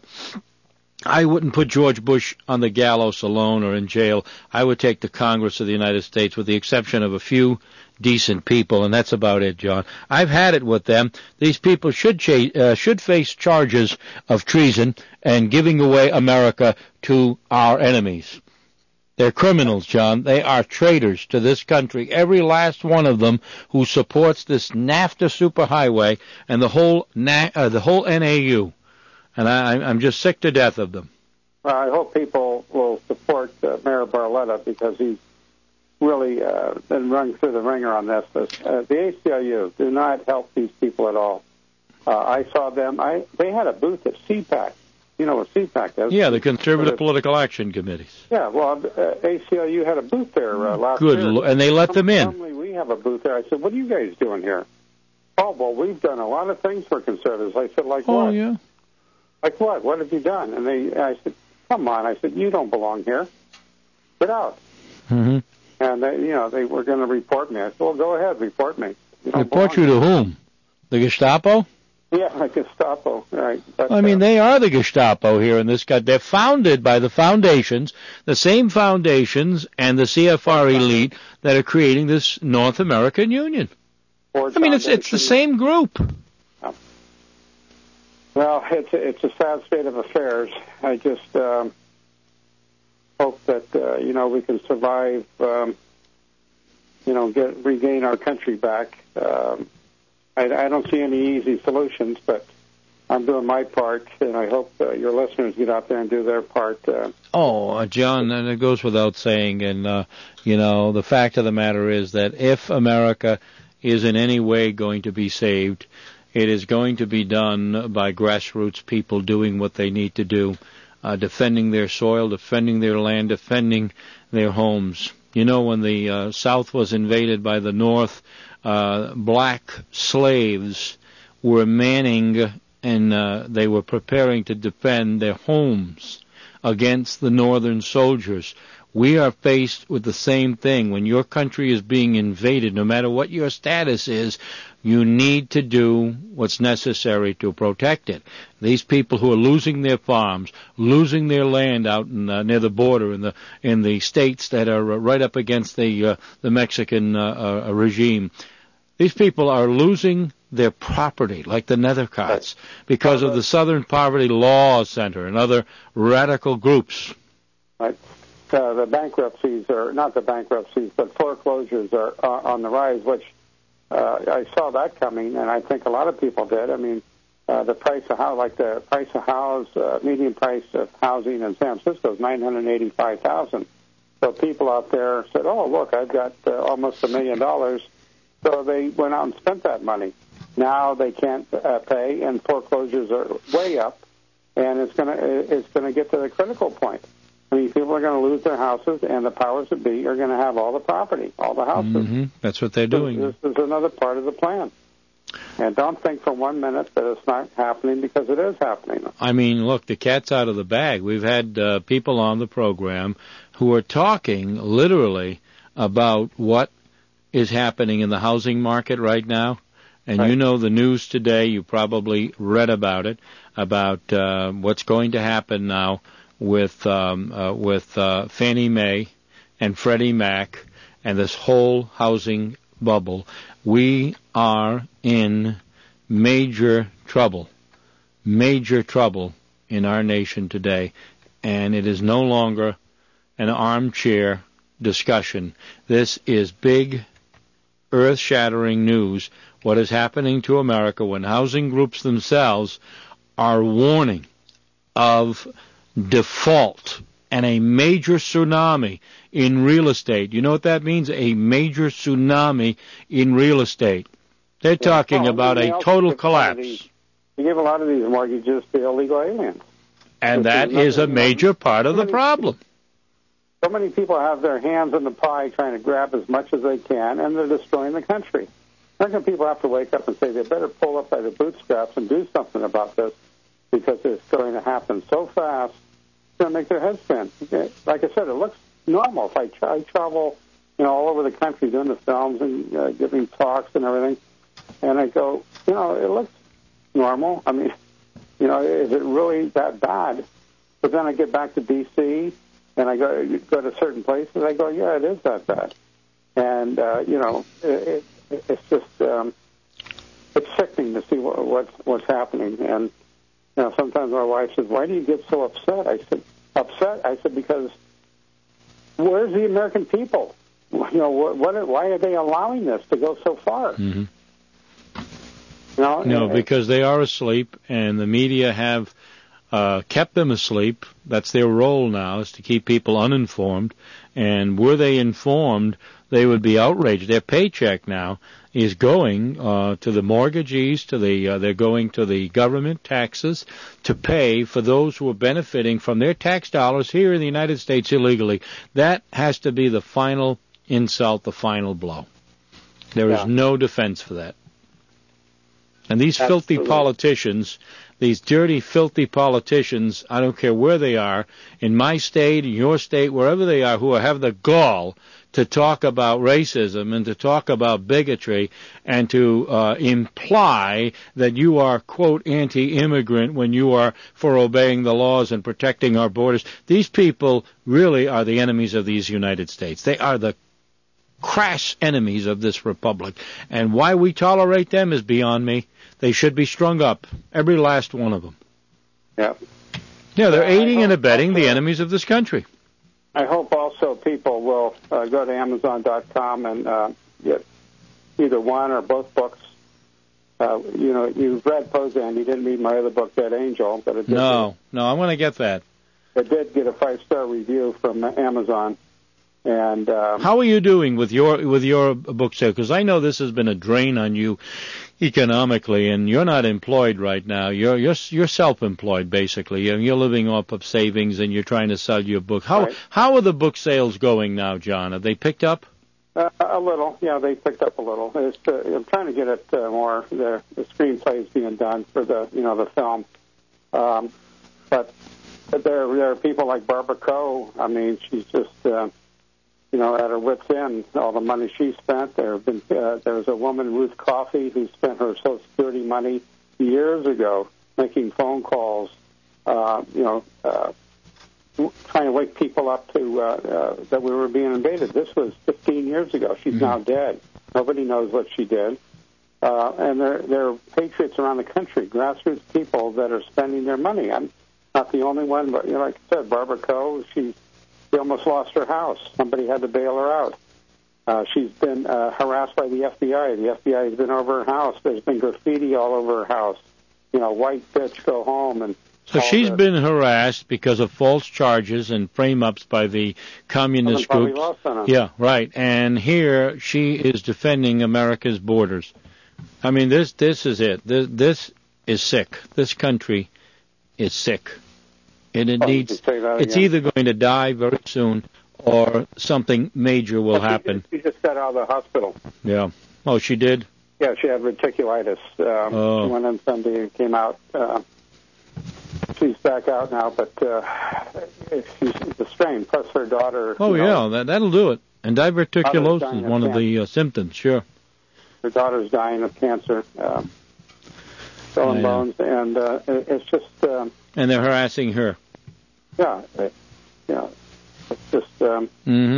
Speaker 3: I wouldn't put George Bush on the gallows alone or in jail. I would take the Congress of the United States, with the exception of a few decent people, and that's about it, John. I've had it with them. These people should cha- uh, should face charges of treason and giving away America to our enemies. They're criminals, John. They are traitors to this country. Every last one of them who supports this NAFTA superhighway and the whole Na- uh, the whole N A U. And I, I'm just sick to death of them.
Speaker 6: Well, I hope people will support uh, Mayor Barletta because he's really uh, been run through the ringer on this. Uh, the A C L U do not help these people at all. Uh, I saw them. I They had a booth at C PAC. You know what C PAC is?
Speaker 3: Yeah, the Conservative Political Action Committees.
Speaker 6: Yeah, well, uh, A C L U had a booth there uh, last
Speaker 3: Good
Speaker 6: year.
Speaker 3: Good, and they let them in.
Speaker 6: Normally we have a booth there. I said, what are you guys doing here? Oh, well, we've done a lot of things for conservatives. I said, like
Speaker 3: oh,
Speaker 6: what?
Speaker 3: Oh, yeah.
Speaker 6: Like what? What have you done? And they, I said, come on. I said, you don't belong here. Get out.
Speaker 3: Mm-hmm.
Speaker 6: And they, you know, they were going to report me. I said, well, go ahead, report me. You
Speaker 3: report you to whom? The Gestapo?
Speaker 6: Yeah, like Gestapo, right. But,
Speaker 3: I mean,
Speaker 6: uh,
Speaker 3: they are the Gestapo here in this country. They're founded by the foundations, the same foundations and the C F R elite that are creating this North American Union. I mean, it's it's the same group.
Speaker 6: Well, it's a, it's a sad state of affairs. I just um, hope that uh, you know we can survive. Um, you know, get regain our country back. Um, I, I don't see any easy solutions, but I'm doing my part, and I hope uh, your listeners get out there and do their part. Uh,
Speaker 3: oh, uh, John, and it goes without saying, and, uh, you know, the fact of the matter is that if America is in any way going to be saved, it is going to be done by grassroots people doing what they need to do, uh, defending their soil, defending their land, defending their homes. You know, when the uh, South was invaded by the North, uh, black slaves were manning and uh, they were preparing to defend their homes against the Northern soldiers. We are faced with the same thing. When your country is being invaded, no matter what your status is, you need to do what's necessary to protect it. These people who are losing their farms, losing their land out in, uh, near the border in the in the states that are uh, right up against the uh, the Mexican uh, uh, regime, these people are losing their property, like the Nethercots, because of the Southern Poverty Law Center and other radical groups.
Speaker 6: Right. Uh, the bankruptcies, are not the bankruptcies, but foreclosures are uh, on the rise, which uh, I saw that coming, and I think a lot of people did. I mean, uh, the price of house, like the price of house, uh, median price of housing in San Francisco is nine hundred eighty-five thousand dollars. So people out there said, "Oh, look, I've got uh, almost a million dollars." So they went out and spent that money. Now they can't uh, pay, and foreclosures are way up, and it's going to it's going to get to the critical point. I mean, people are going to lose their houses, and the powers that be are going to have all the property, all the houses.
Speaker 3: Mm-hmm. That's what they're doing.
Speaker 6: This, this is another part of the plan. And don't think for one minute that it's not happening, because it is happening.
Speaker 3: I mean, look, the cat's out of the bag. We've had uh, people on the program who are talking literally about what is happening in the housing market right now. And right. You know the news today, you probably read about it, about uh, what's going to happen now with um, uh, with uh, Fannie Mae and Freddie Mac and this whole housing bubble. We are in major trouble, major trouble in our nation today, and it is no longer an armchair discussion. This is big, earth-shattering news, what is happening to America when housing groups themselves are warning of default and a major tsunami in real estate. You know what that means? A major tsunami in real estate. They're talking
Speaker 6: well,
Speaker 3: about a total collapse.
Speaker 6: These, you give a lot of these mortgages to illegal aliens.
Speaker 3: And that is a major part of the problem.
Speaker 6: So many people have their hands in the pie trying to grab as much as they can, and they're destroying the country. How can people have to wake up and say they better pull up by the bootstraps and do something about this, because it's going to happen so fast? It's going to make their head spin. Like I said, it looks normal. If I, tra- I travel, you know, all over the country doing the films and uh, giving talks and everything, and I go, you know, it looks normal. I mean, you know, is it really that bad? But then I get back to D C and I go go to certain places. I go, yeah, it is that bad. And uh, you know, it, it, it's just um, it's sickening to see what, what's what's happening. And you know, sometimes my wife says, "Why do you get so upset?" I said, "Upset?" I said, "Because where's the American people? You know, what, what why are they allowing this to go so far?"
Speaker 3: Mm-hmm.
Speaker 6: No,
Speaker 3: no, because they are asleep, and the media have uh, kept them asleep. That's their role now, is to keep people uninformed. And were they informed, they would be outraged. Their paycheck now is going uh, to the mortgagees, to the uh, they're going to the government taxes to pay for those who are benefiting from their tax dollars here in the United States illegally. That has to be the final insult, the final blow. There yeah. is no defense for that. And these Absolutely. filthy politicians, these dirty, filthy politicians, I don't care where they are, in my state, in your state, wherever they are, who have the gall to talk about racism and to talk about bigotry and to uh, imply that you are, quote, anti-immigrant when you are for obeying the laws and protecting our borders. These people really are the enemies of these United States. They are the crass enemies of this republic. And why we tolerate them is beyond me. They should be strung up, every last one of them.
Speaker 6: Yeah.
Speaker 3: Yeah, they're aiding and abetting the enemies of this country.
Speaker 6: I hope also people will uh, go to Amazon dot com and uh, get either one or both books. Uh, you know, you've read Posen. You didn't read my other book, Dead Angel, but it did.
Speaker 3: No, no, I want to get that.
Speaker 6: It did get a five-star review from Amazon. And um,
Speaker 3: how are you doing with your with your book sale? Because I know this has been a drain on you economically, and you're not employed right now. You're you're you're self-employed basically. You're, you're living off of savings, and you're trying to sell your book. How
Speaker 6: right.
Speaker 3: how are the book sales going now, John? Have they picked up?
Speaker 6: Uh, a little, yeah. They picked up a little. It's, uh, I'm trying to get it uh, more. The, the screenplay is being done for the you know the film, um, but, but there there are people like Barbara Coe. I mean, she's just. Uh, You know, at her wit's end, all the money she spent. There have been uh, there was a woman, Ruth Coffey, who spent her Social Security money years ago making phone calls. Uh, you know, uh, trying to wake people up to uh, uh, that we were being invaded. This was fifteen years ago. She's mm-hmm. now dead. Nobody knows what she did. Uh, and there there are patriots around the country, grassroots people that are spending their money. I'm not the only one, but you know, like I said, Barbara Coe, she's. She almost lost her house. Somebody had to bail her out. Uh, she's been uh, harassed by the F B I. The F B I has been over her house. There's been graffiti all over her house. You know, white bitch, go home. And
Speaker 3: so she's this. been harassed because of false charges and frame-ups by the communist groups. Yeah, right. And here she is defending America's borders. I mean, this this is it. This, this is sick. This country is sick. And it needs, it's either going to die very soon or something major will
Speaker 6: she
Speaker 3: happen.
Speaker 6: Just, she just got out of the hospital.
Speaker 3: Yeah. Oh, she did?
Speaker 6: Yeah, she had reticulitis. Um,
Speaker 3: oh.
Speaker 6: She went in Sunday and came out. Uh, she's back out now, but uh, she's a strain. Plus her daughter.
Speaker 3: Oh, yeah,
Speaker 6: know,
Speaker 3: that, that'll do it. And diverticulosis is one of, of the uh, symptoms, sure.
Speaker 6: Her daughter's dying of cancer, uh, skull and
Speaker 3: yeah.
Speaker 6: bones, and uh, it, it's just... Uh,
Speaker 3: and they're harassing her.
Speaker 6: Yeah, it, yeah. It's just... Um,
Speaker 3: mm-hmm.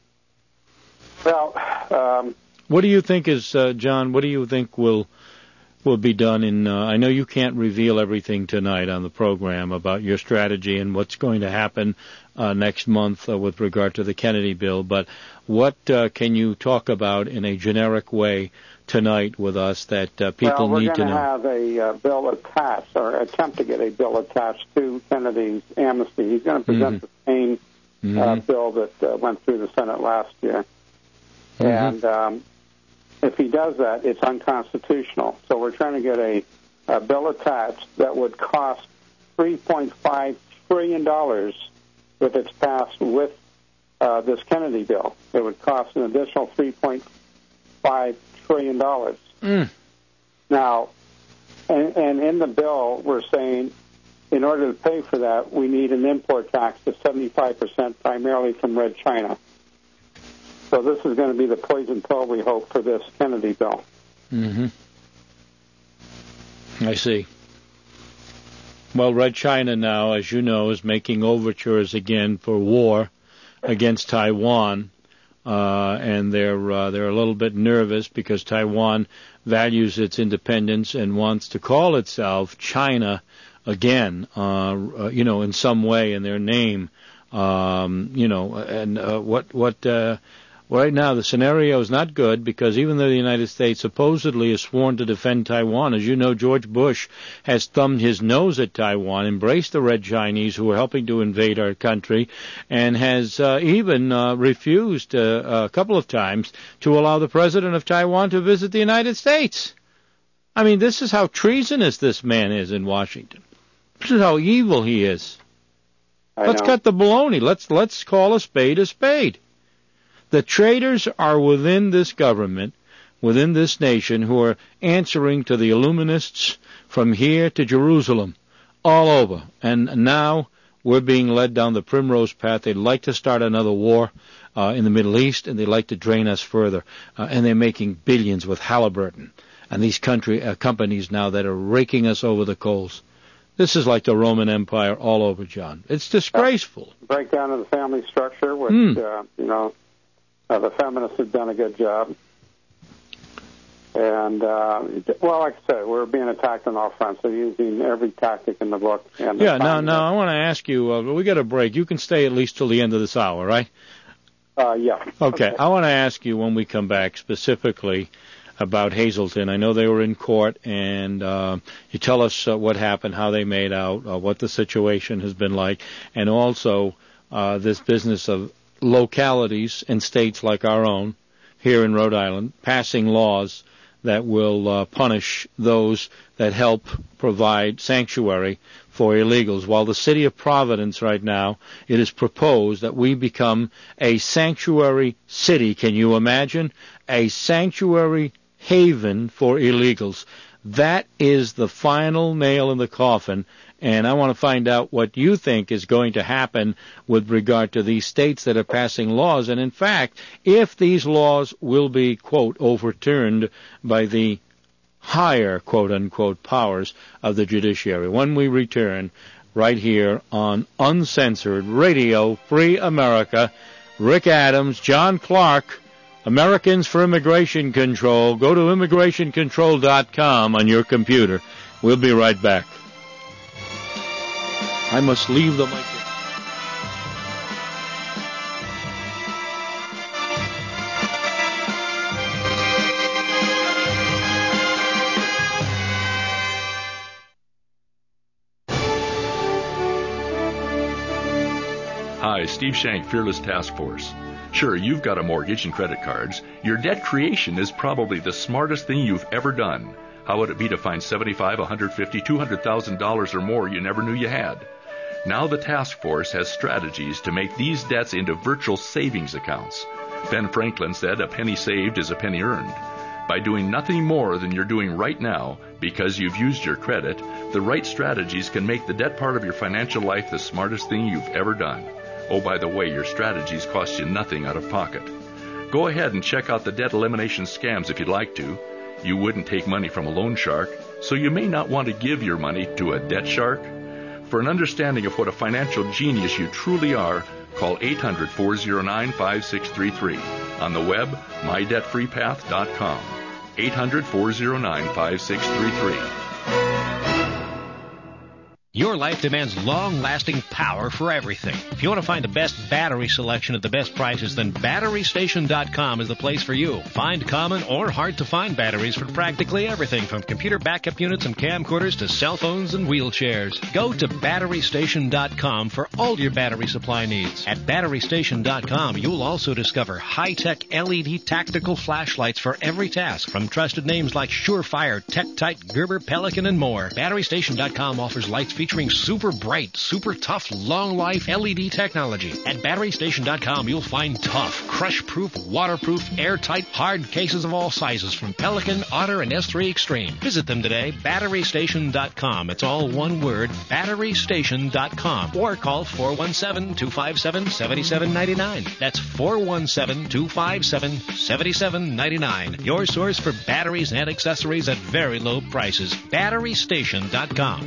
Speaker 6: Well... Um,
Speaker 3: what do you think is, uh, John, what do you think will will be done in... Uh, I know you can't reveal everything tonight on the program about your strategy and what's going to happen uh, next month uh, with regard to the Kennedy bill, but what uh, can you talk about in a generic way tonight with us that uh, people
Speaker 6: well,
Speaker 3: need to know?
Speaker 6: Well, we're going to have a uh, bill attached, or attempt to get a bill attached to Kennedy's amnesty. He's going to present
Speaker 3: mm-hmm.
Speaker 6: the same
Speaker 3: mm-hmm.
Speaker 6: uh, bill that uh, went through the Senate last year. Mm-hmm. And um, if he does that, it's unconstitutional. So we're trying to get a, a bill attached that would cost three point five trillion dollars if it's passed with uh, this Kennedy bill. It would cost an additional three point five trillion dollars.
Speaker 3: Mm.
Speaker 6: Now, and, and in the bill, we're saying in order to pay for that, we need an import tax of seventy-five percent, primarily from Red China. So this is going to be the poison pill, we hope, for this Kennedy bill.
Speaker 3: Mm-hmm. I see. Well, Red China now, as you know, is making overtures again for war against Taiwan. Uh, and they're uh, they're a little bit nervous because Taiwan values its independence and wants to call itself China again, uh, you know, in some way in their name, um, you know, and uh, what what uh, right now the scenario is not good because even though the United States supposedly is sworn to defend Taiwan, as you know, George Bush has thumbed his nose at Taiwan, embraced the Red Chinese who are helping to invade our country, and has uh, even uh, refused uh, a couple of times to allow the president of Taiwan to visit the United States. I mean, this is how treasonous this man is in Washington. This is how evil he is.
Speaker 6: I
Speaker 3: let's
Speaker 6: know.
Speaker 3: cut the baloney. Let's let's call a spade a spade. The traitors are within this government, within this nation, who are answering to the Illuminists from here to Jerusalem, all over. And now we're being led down the primrose path. They'd like to start another war uh, in the Middle East, and they like to drain us further. Uh, and they're making billions with Halliburton and these country uh, companies now that are raking us over the coals. This is like the Roman Empire all over, John. It's disgraceful.
Speaker 6: Breakdown of the family structure, which,
Speaker 3: mm.
Speaker 6: uh, you know, uh, the feminists have done a good job. And, uh, well, like I said, we're being attacked on all fronts. They're using every tactic in the book. And
Speaker 3: yeah, now, now, I want to ask you, uh, we got a break. You can stay at least till the end of this hour, right?
Speaker 6: Uh, yeah.
Speaker 3: Okay.
Speaker 6: okay.
Speaker 3: I want to ask you when we come back specifically about Hazleton. I know they were in court, and uh, you tell us uh, what happened, how they made out, uh, what the situation has been like, and also uh, this business of localities in states like our own here in Rhode Island passing laws that will uh, punish those that help provide sanctuary for illegals. While the city of Providence right now, it is proposed that we become a sanctuary city. Can you imagine? A sanctuary haven for illegals. That is the final nail in the coffin, and I want to find out what you think is going to happen with regard to these states that are passing laws, and in fact, if these laws will be, quote, overturned by the higher, quote-unquote, powers of the judiciary. When we return, right here on Uncensored Radio, Free America, Rick Adams, John Clark, Americans for Immigration Control. Go to immigration control dot com on your computer. We'll be right back. I must leave the microphone.
Speaker 7: Hi, Steve Shank, Fearless Task Force. Sure, you've got a mortgage and credit cards. Your debt creation is probably the smartest thing you've ever done. How would it be to find seventy-five, one hundred fifty, two hundred thousand dollars or more you never knew you had? Now the task force has strategies to make these debts into virtual savings accounts. Ben Franklin said a penny saved is a penny earned. By doing nothing more than you're doing right now because you've used your credit, the right strategies can make the debt part of your financial life the smartest thing you've ever done. Oh, by the way, your strategies cost you nothing out of pocket. Go ahead and check out the debt elimination scams if you'd like to. You wouldn't take money from a loan shark, so you may not want to give your money to a debt shark. For an understanding of what a financial genius you truly are, call eight hundred, four oh nine, five six three three. On the web, my debt free path dot com. eight hundred, four oh nine, five six three three.
Speaker 4: Your life demands long-lasting power for everything. If you want to find the best battery selection at the best prices, then battery station dot com is the place for you. Find common or hard-to-find batteries for practically everything from computer backup units and camcorders to cell phones and wheelchairs. Go to battery station dot com for all your battery supply needs. At battery station dot com, you'll also discover high-tech L E D tactical flashlights for every task from trusted names like Surefire, TechTite, Gerber, Pelican, and more. battery station dot com offers lights featuring super bright, super tough, long-life L E D technology. At battery station dot com, you'll find tough, crush-proof, waterproof, airtight, hard cases of all sizes from Pelican, Otter, and S three Extreme. Visit them today, battery station dot com. It's all one word, battery station dot com. Or call four one seven, two five seven, seven seven nine nine. That's four one seven, two five seven, seven seven nine nine. Your source for batteries and accessories at very low prices. battery station dot com.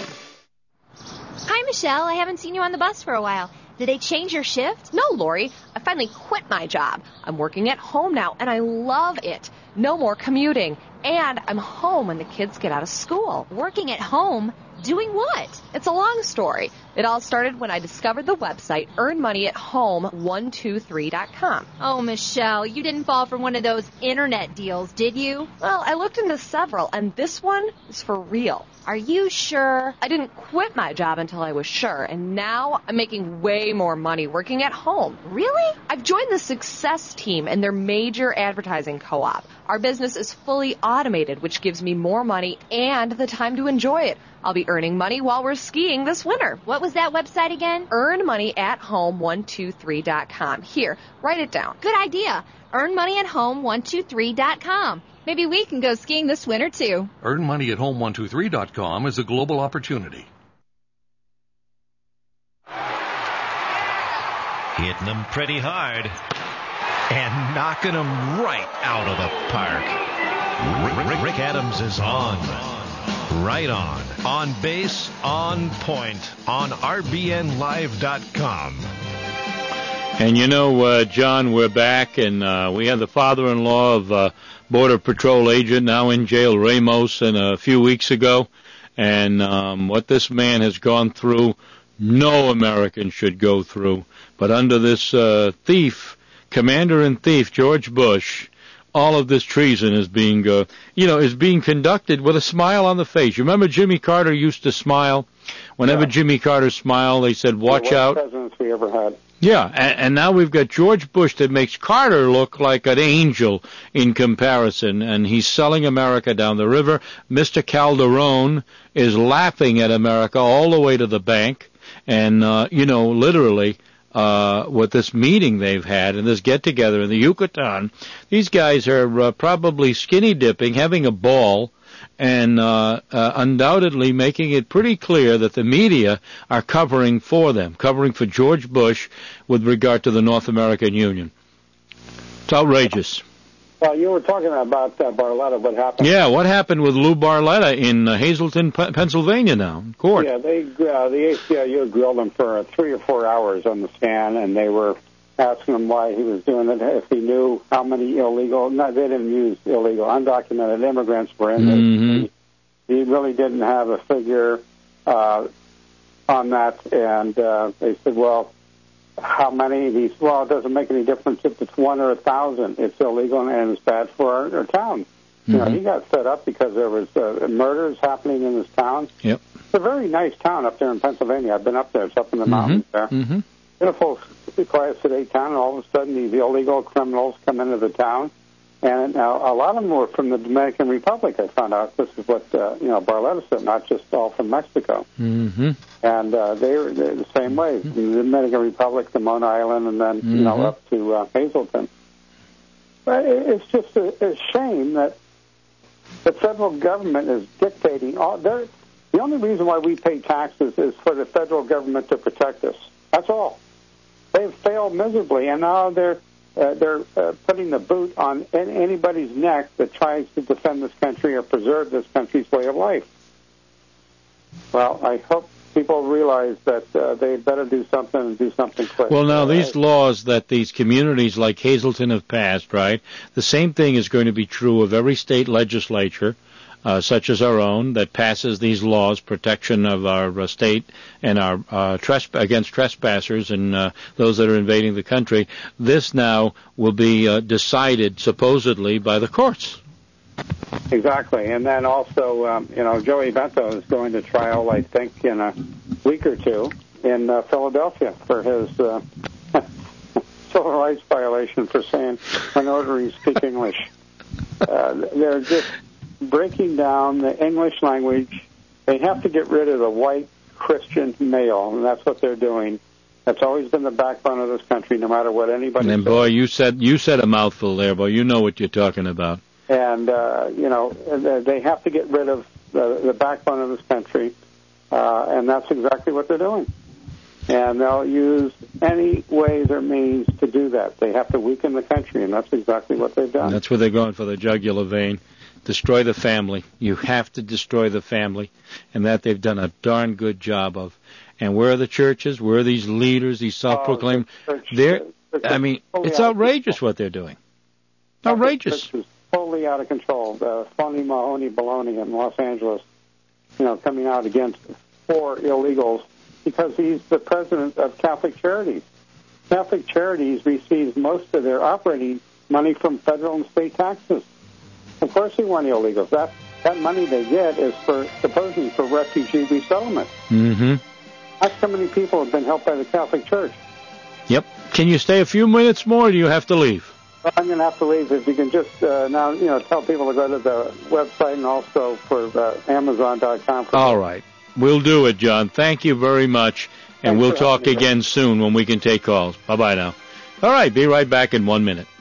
Speaker 15: Hi, Michelle. I haven't seen you on the bus for a while. Did they change your shift?
Speaker 16: No, Lori. I finally quit my job. I'm working at home now, and I love it. No more commuting. And I'm home when the kids get out of school.
Speaker 15: Working at home? Doing what?
Speaker 16: It's a long story. It all started when I discovered the website earn money at home one two three dot com.
Speaker 15: Oh, Michelle, you didn't fall for one of those internet deals, did you?
Speaker 16: Well, I looked into several, and this one is for real.
Speaker 15: Are you sure?
Speaker 16: I didn't quit my job until I was sure, and now I'm making way more money working at home.
Speaker 15: Really?
Speaker 16: I've joined the Success Team and their major advertising co-op. Our business is fully automated, which gives me more money and the time to enjoy it. I'll be earning money while we're skiing this winter.
Speaker 15: What was that website again?
Speaker 16: earn money at home one two three dot com. Here, write it down.
Speaker 15: Good idea. earn money at home one two three dot com. Maybe we can go skiing this winter, too.
Speaker 17: earn money at home one two three dot com is a global opportunity.
Speaker 4: Hitting them pretty hard. And knocking them right out of the park. Rick, Rick Adams is on. Right on. On base, on point, on R B N live dot com.
Speaker 3: And you know, uh, John, we're back, and uh, we had the father-in-law of uh, Border Patrol agent now in jail, Ramos, and a few weeks ago. And um, what this man has gone through, no American should go through. But under this uh, thief, commander and thief, George Bush, all of this treason is being, uh, you know, is being conducted with a smile on the face. You remember Jimmy Carter used to smile? Whenever yeah. Jimmy Carter smiled, they said, watch
Speaker 6: the
Speaker 3: out.
Speaker 6: worst presidents we ever had.
Speaker 3: Yeah, and, and now we've got George Bush that makes Carter look like an angel in comparison, and he's selling America down the river. Mister Calderon is laughing at America all the way to the bank, and, uh, you know, literally, uh, with this meeting they've had and this get-together in the Yucatan, these guys are uh, probably skinny dipping, having a ball, and uh, uh, undoubtedly making it pretty clear that the media are covering for them, covering for George Bush with regard to the North American Union. It's outrageous.
Speaker 6: Well, you were talking about uh, Barletta, what happened?
Speaker 3: Yeah, what happened with Lou Barletta in uh, Hazleton, P- Pennsylvania now, in court?
Speaker 6: Yeah, they uh, the A C L U grilled him for uh, three or four hours on the stand, and they were asking him why he was doing it, if he knew how many illegal, no, they didn't use illegal, undocumented immigrants were in
Speaker 3: mm-hmm.
Speaker 6: this. He, he really didn't have a figure uh, on that, and uh, they said, well, how many? He said, well, it doesn't make any difference if it's one or a thousand. It's illegal and it's bad for our, our town. Mm-hmm. You know, he got fed up because there was uh, murders happening in this town.
Speaker 3: Yep.
Speaker 6: It's a very nice town up there in Pennsylvania. I've been up there. It's up in the
Speaker 3: mm-hmm.
Speaker 6: mountains there.
Speaker 3: Mm-hmm.
Speaker 6: Beautiful, quiet, sedate town, and all of a sudden these illegal criminals come into the town. And now a lot of them were from the Dominican Republic, I found out. This is what, uh, you know, Barletta said, not just all from Mexico.
Speaker 3: Mm-hmm.
Speaker 6: And uh, they were the same way, mm-hmm. the Dominican Republic, the Mon Island, and then, mm-hmm. you know, up to uh, Hazleton. But it's just a, a shame that the federal government is dictating. All, the only reason why we pay taxes is for the federal government to protect us. That's all. They've failed miserably, and now they're uh, they're uh, putting the boot on anybody's neck that tries to defend this country or preserve this country's way of life. Well, I hope people realize that uh, they better do something and do something quick.
Speaker 3: Well, now, these laws that these communities like Hazleton have passed, right, the same thing is going to be true of every state legislature, Uh, such as our own, that passes these laws, protection of our uh, state and our uh, tresp- against trespassers and uh, those that are invading the country. This now will be uh, decided supposedly by the courts.
Speaker 6: Exactly, and then also, um, you know, Joey Bento is going to trial, I think, in a week or two in uh, Philadelphia for his uh, civil rights violation for saying minorities speak English. Uh, they're just breaking down the English language. They have to get rid of the white Christian male, and that's what they're doing. That's always been the backbone of this country, no matter what anybody
Speaker 3: and
Speaker 6: says.
Speaker 3: boy, you said you said a mouthful there, boy. You know what you're talking about.
Speaker 6: And, uh, you know, they have to get rid of the, the backbone of this country, uh, and that's exactly what they're doing. And they'll use any ways or means to do that. They have to weaken the country, and that's exactly what they've done.
Speaker 3: And that's where they're going for the jugular vein. Destroy the family. You have to destroy the family, and that they've done a darn good job of. And where are the churches? Where are these leaders, these self-proclaimed?
Speaker 6: Oh, the church,
Speaker 3: they're,
Speaker 6: the, the
Speaker 3: I mean, it's outrageous what they're doing. Outrageous.
Speaker 6: The church is totally out of control. The phony Mahoney baloney in Los Angeles, you know, coming out against four illegals because he's the president of Catholic Charities. Catholic Charities receives most of their operating money from federal and state taxes. Of course they want illegals. That that money they get is for supposedly for refugee resettlement.
Speaker 3: Mm-hmm.
Speaker 6: That's how many people have been helped by the Catholic Church.
Speaker 3: Yep. Can you stay a few minutes more, or do you have to leave?
Speaker 6: Well, I'm going to have to leave. If you can just uh, now, you know, tell people to go to the website and also for uh, Amazon dot com.
Speaker 3: All right. We'll do it, John. Thank you very much, and
Speaker 6: Thanks
Speaker 3: we'll talk
Speaker 6: again
Speaker 3: soon when we can take calls. Bye-bye now. All right. Be right back in one minute.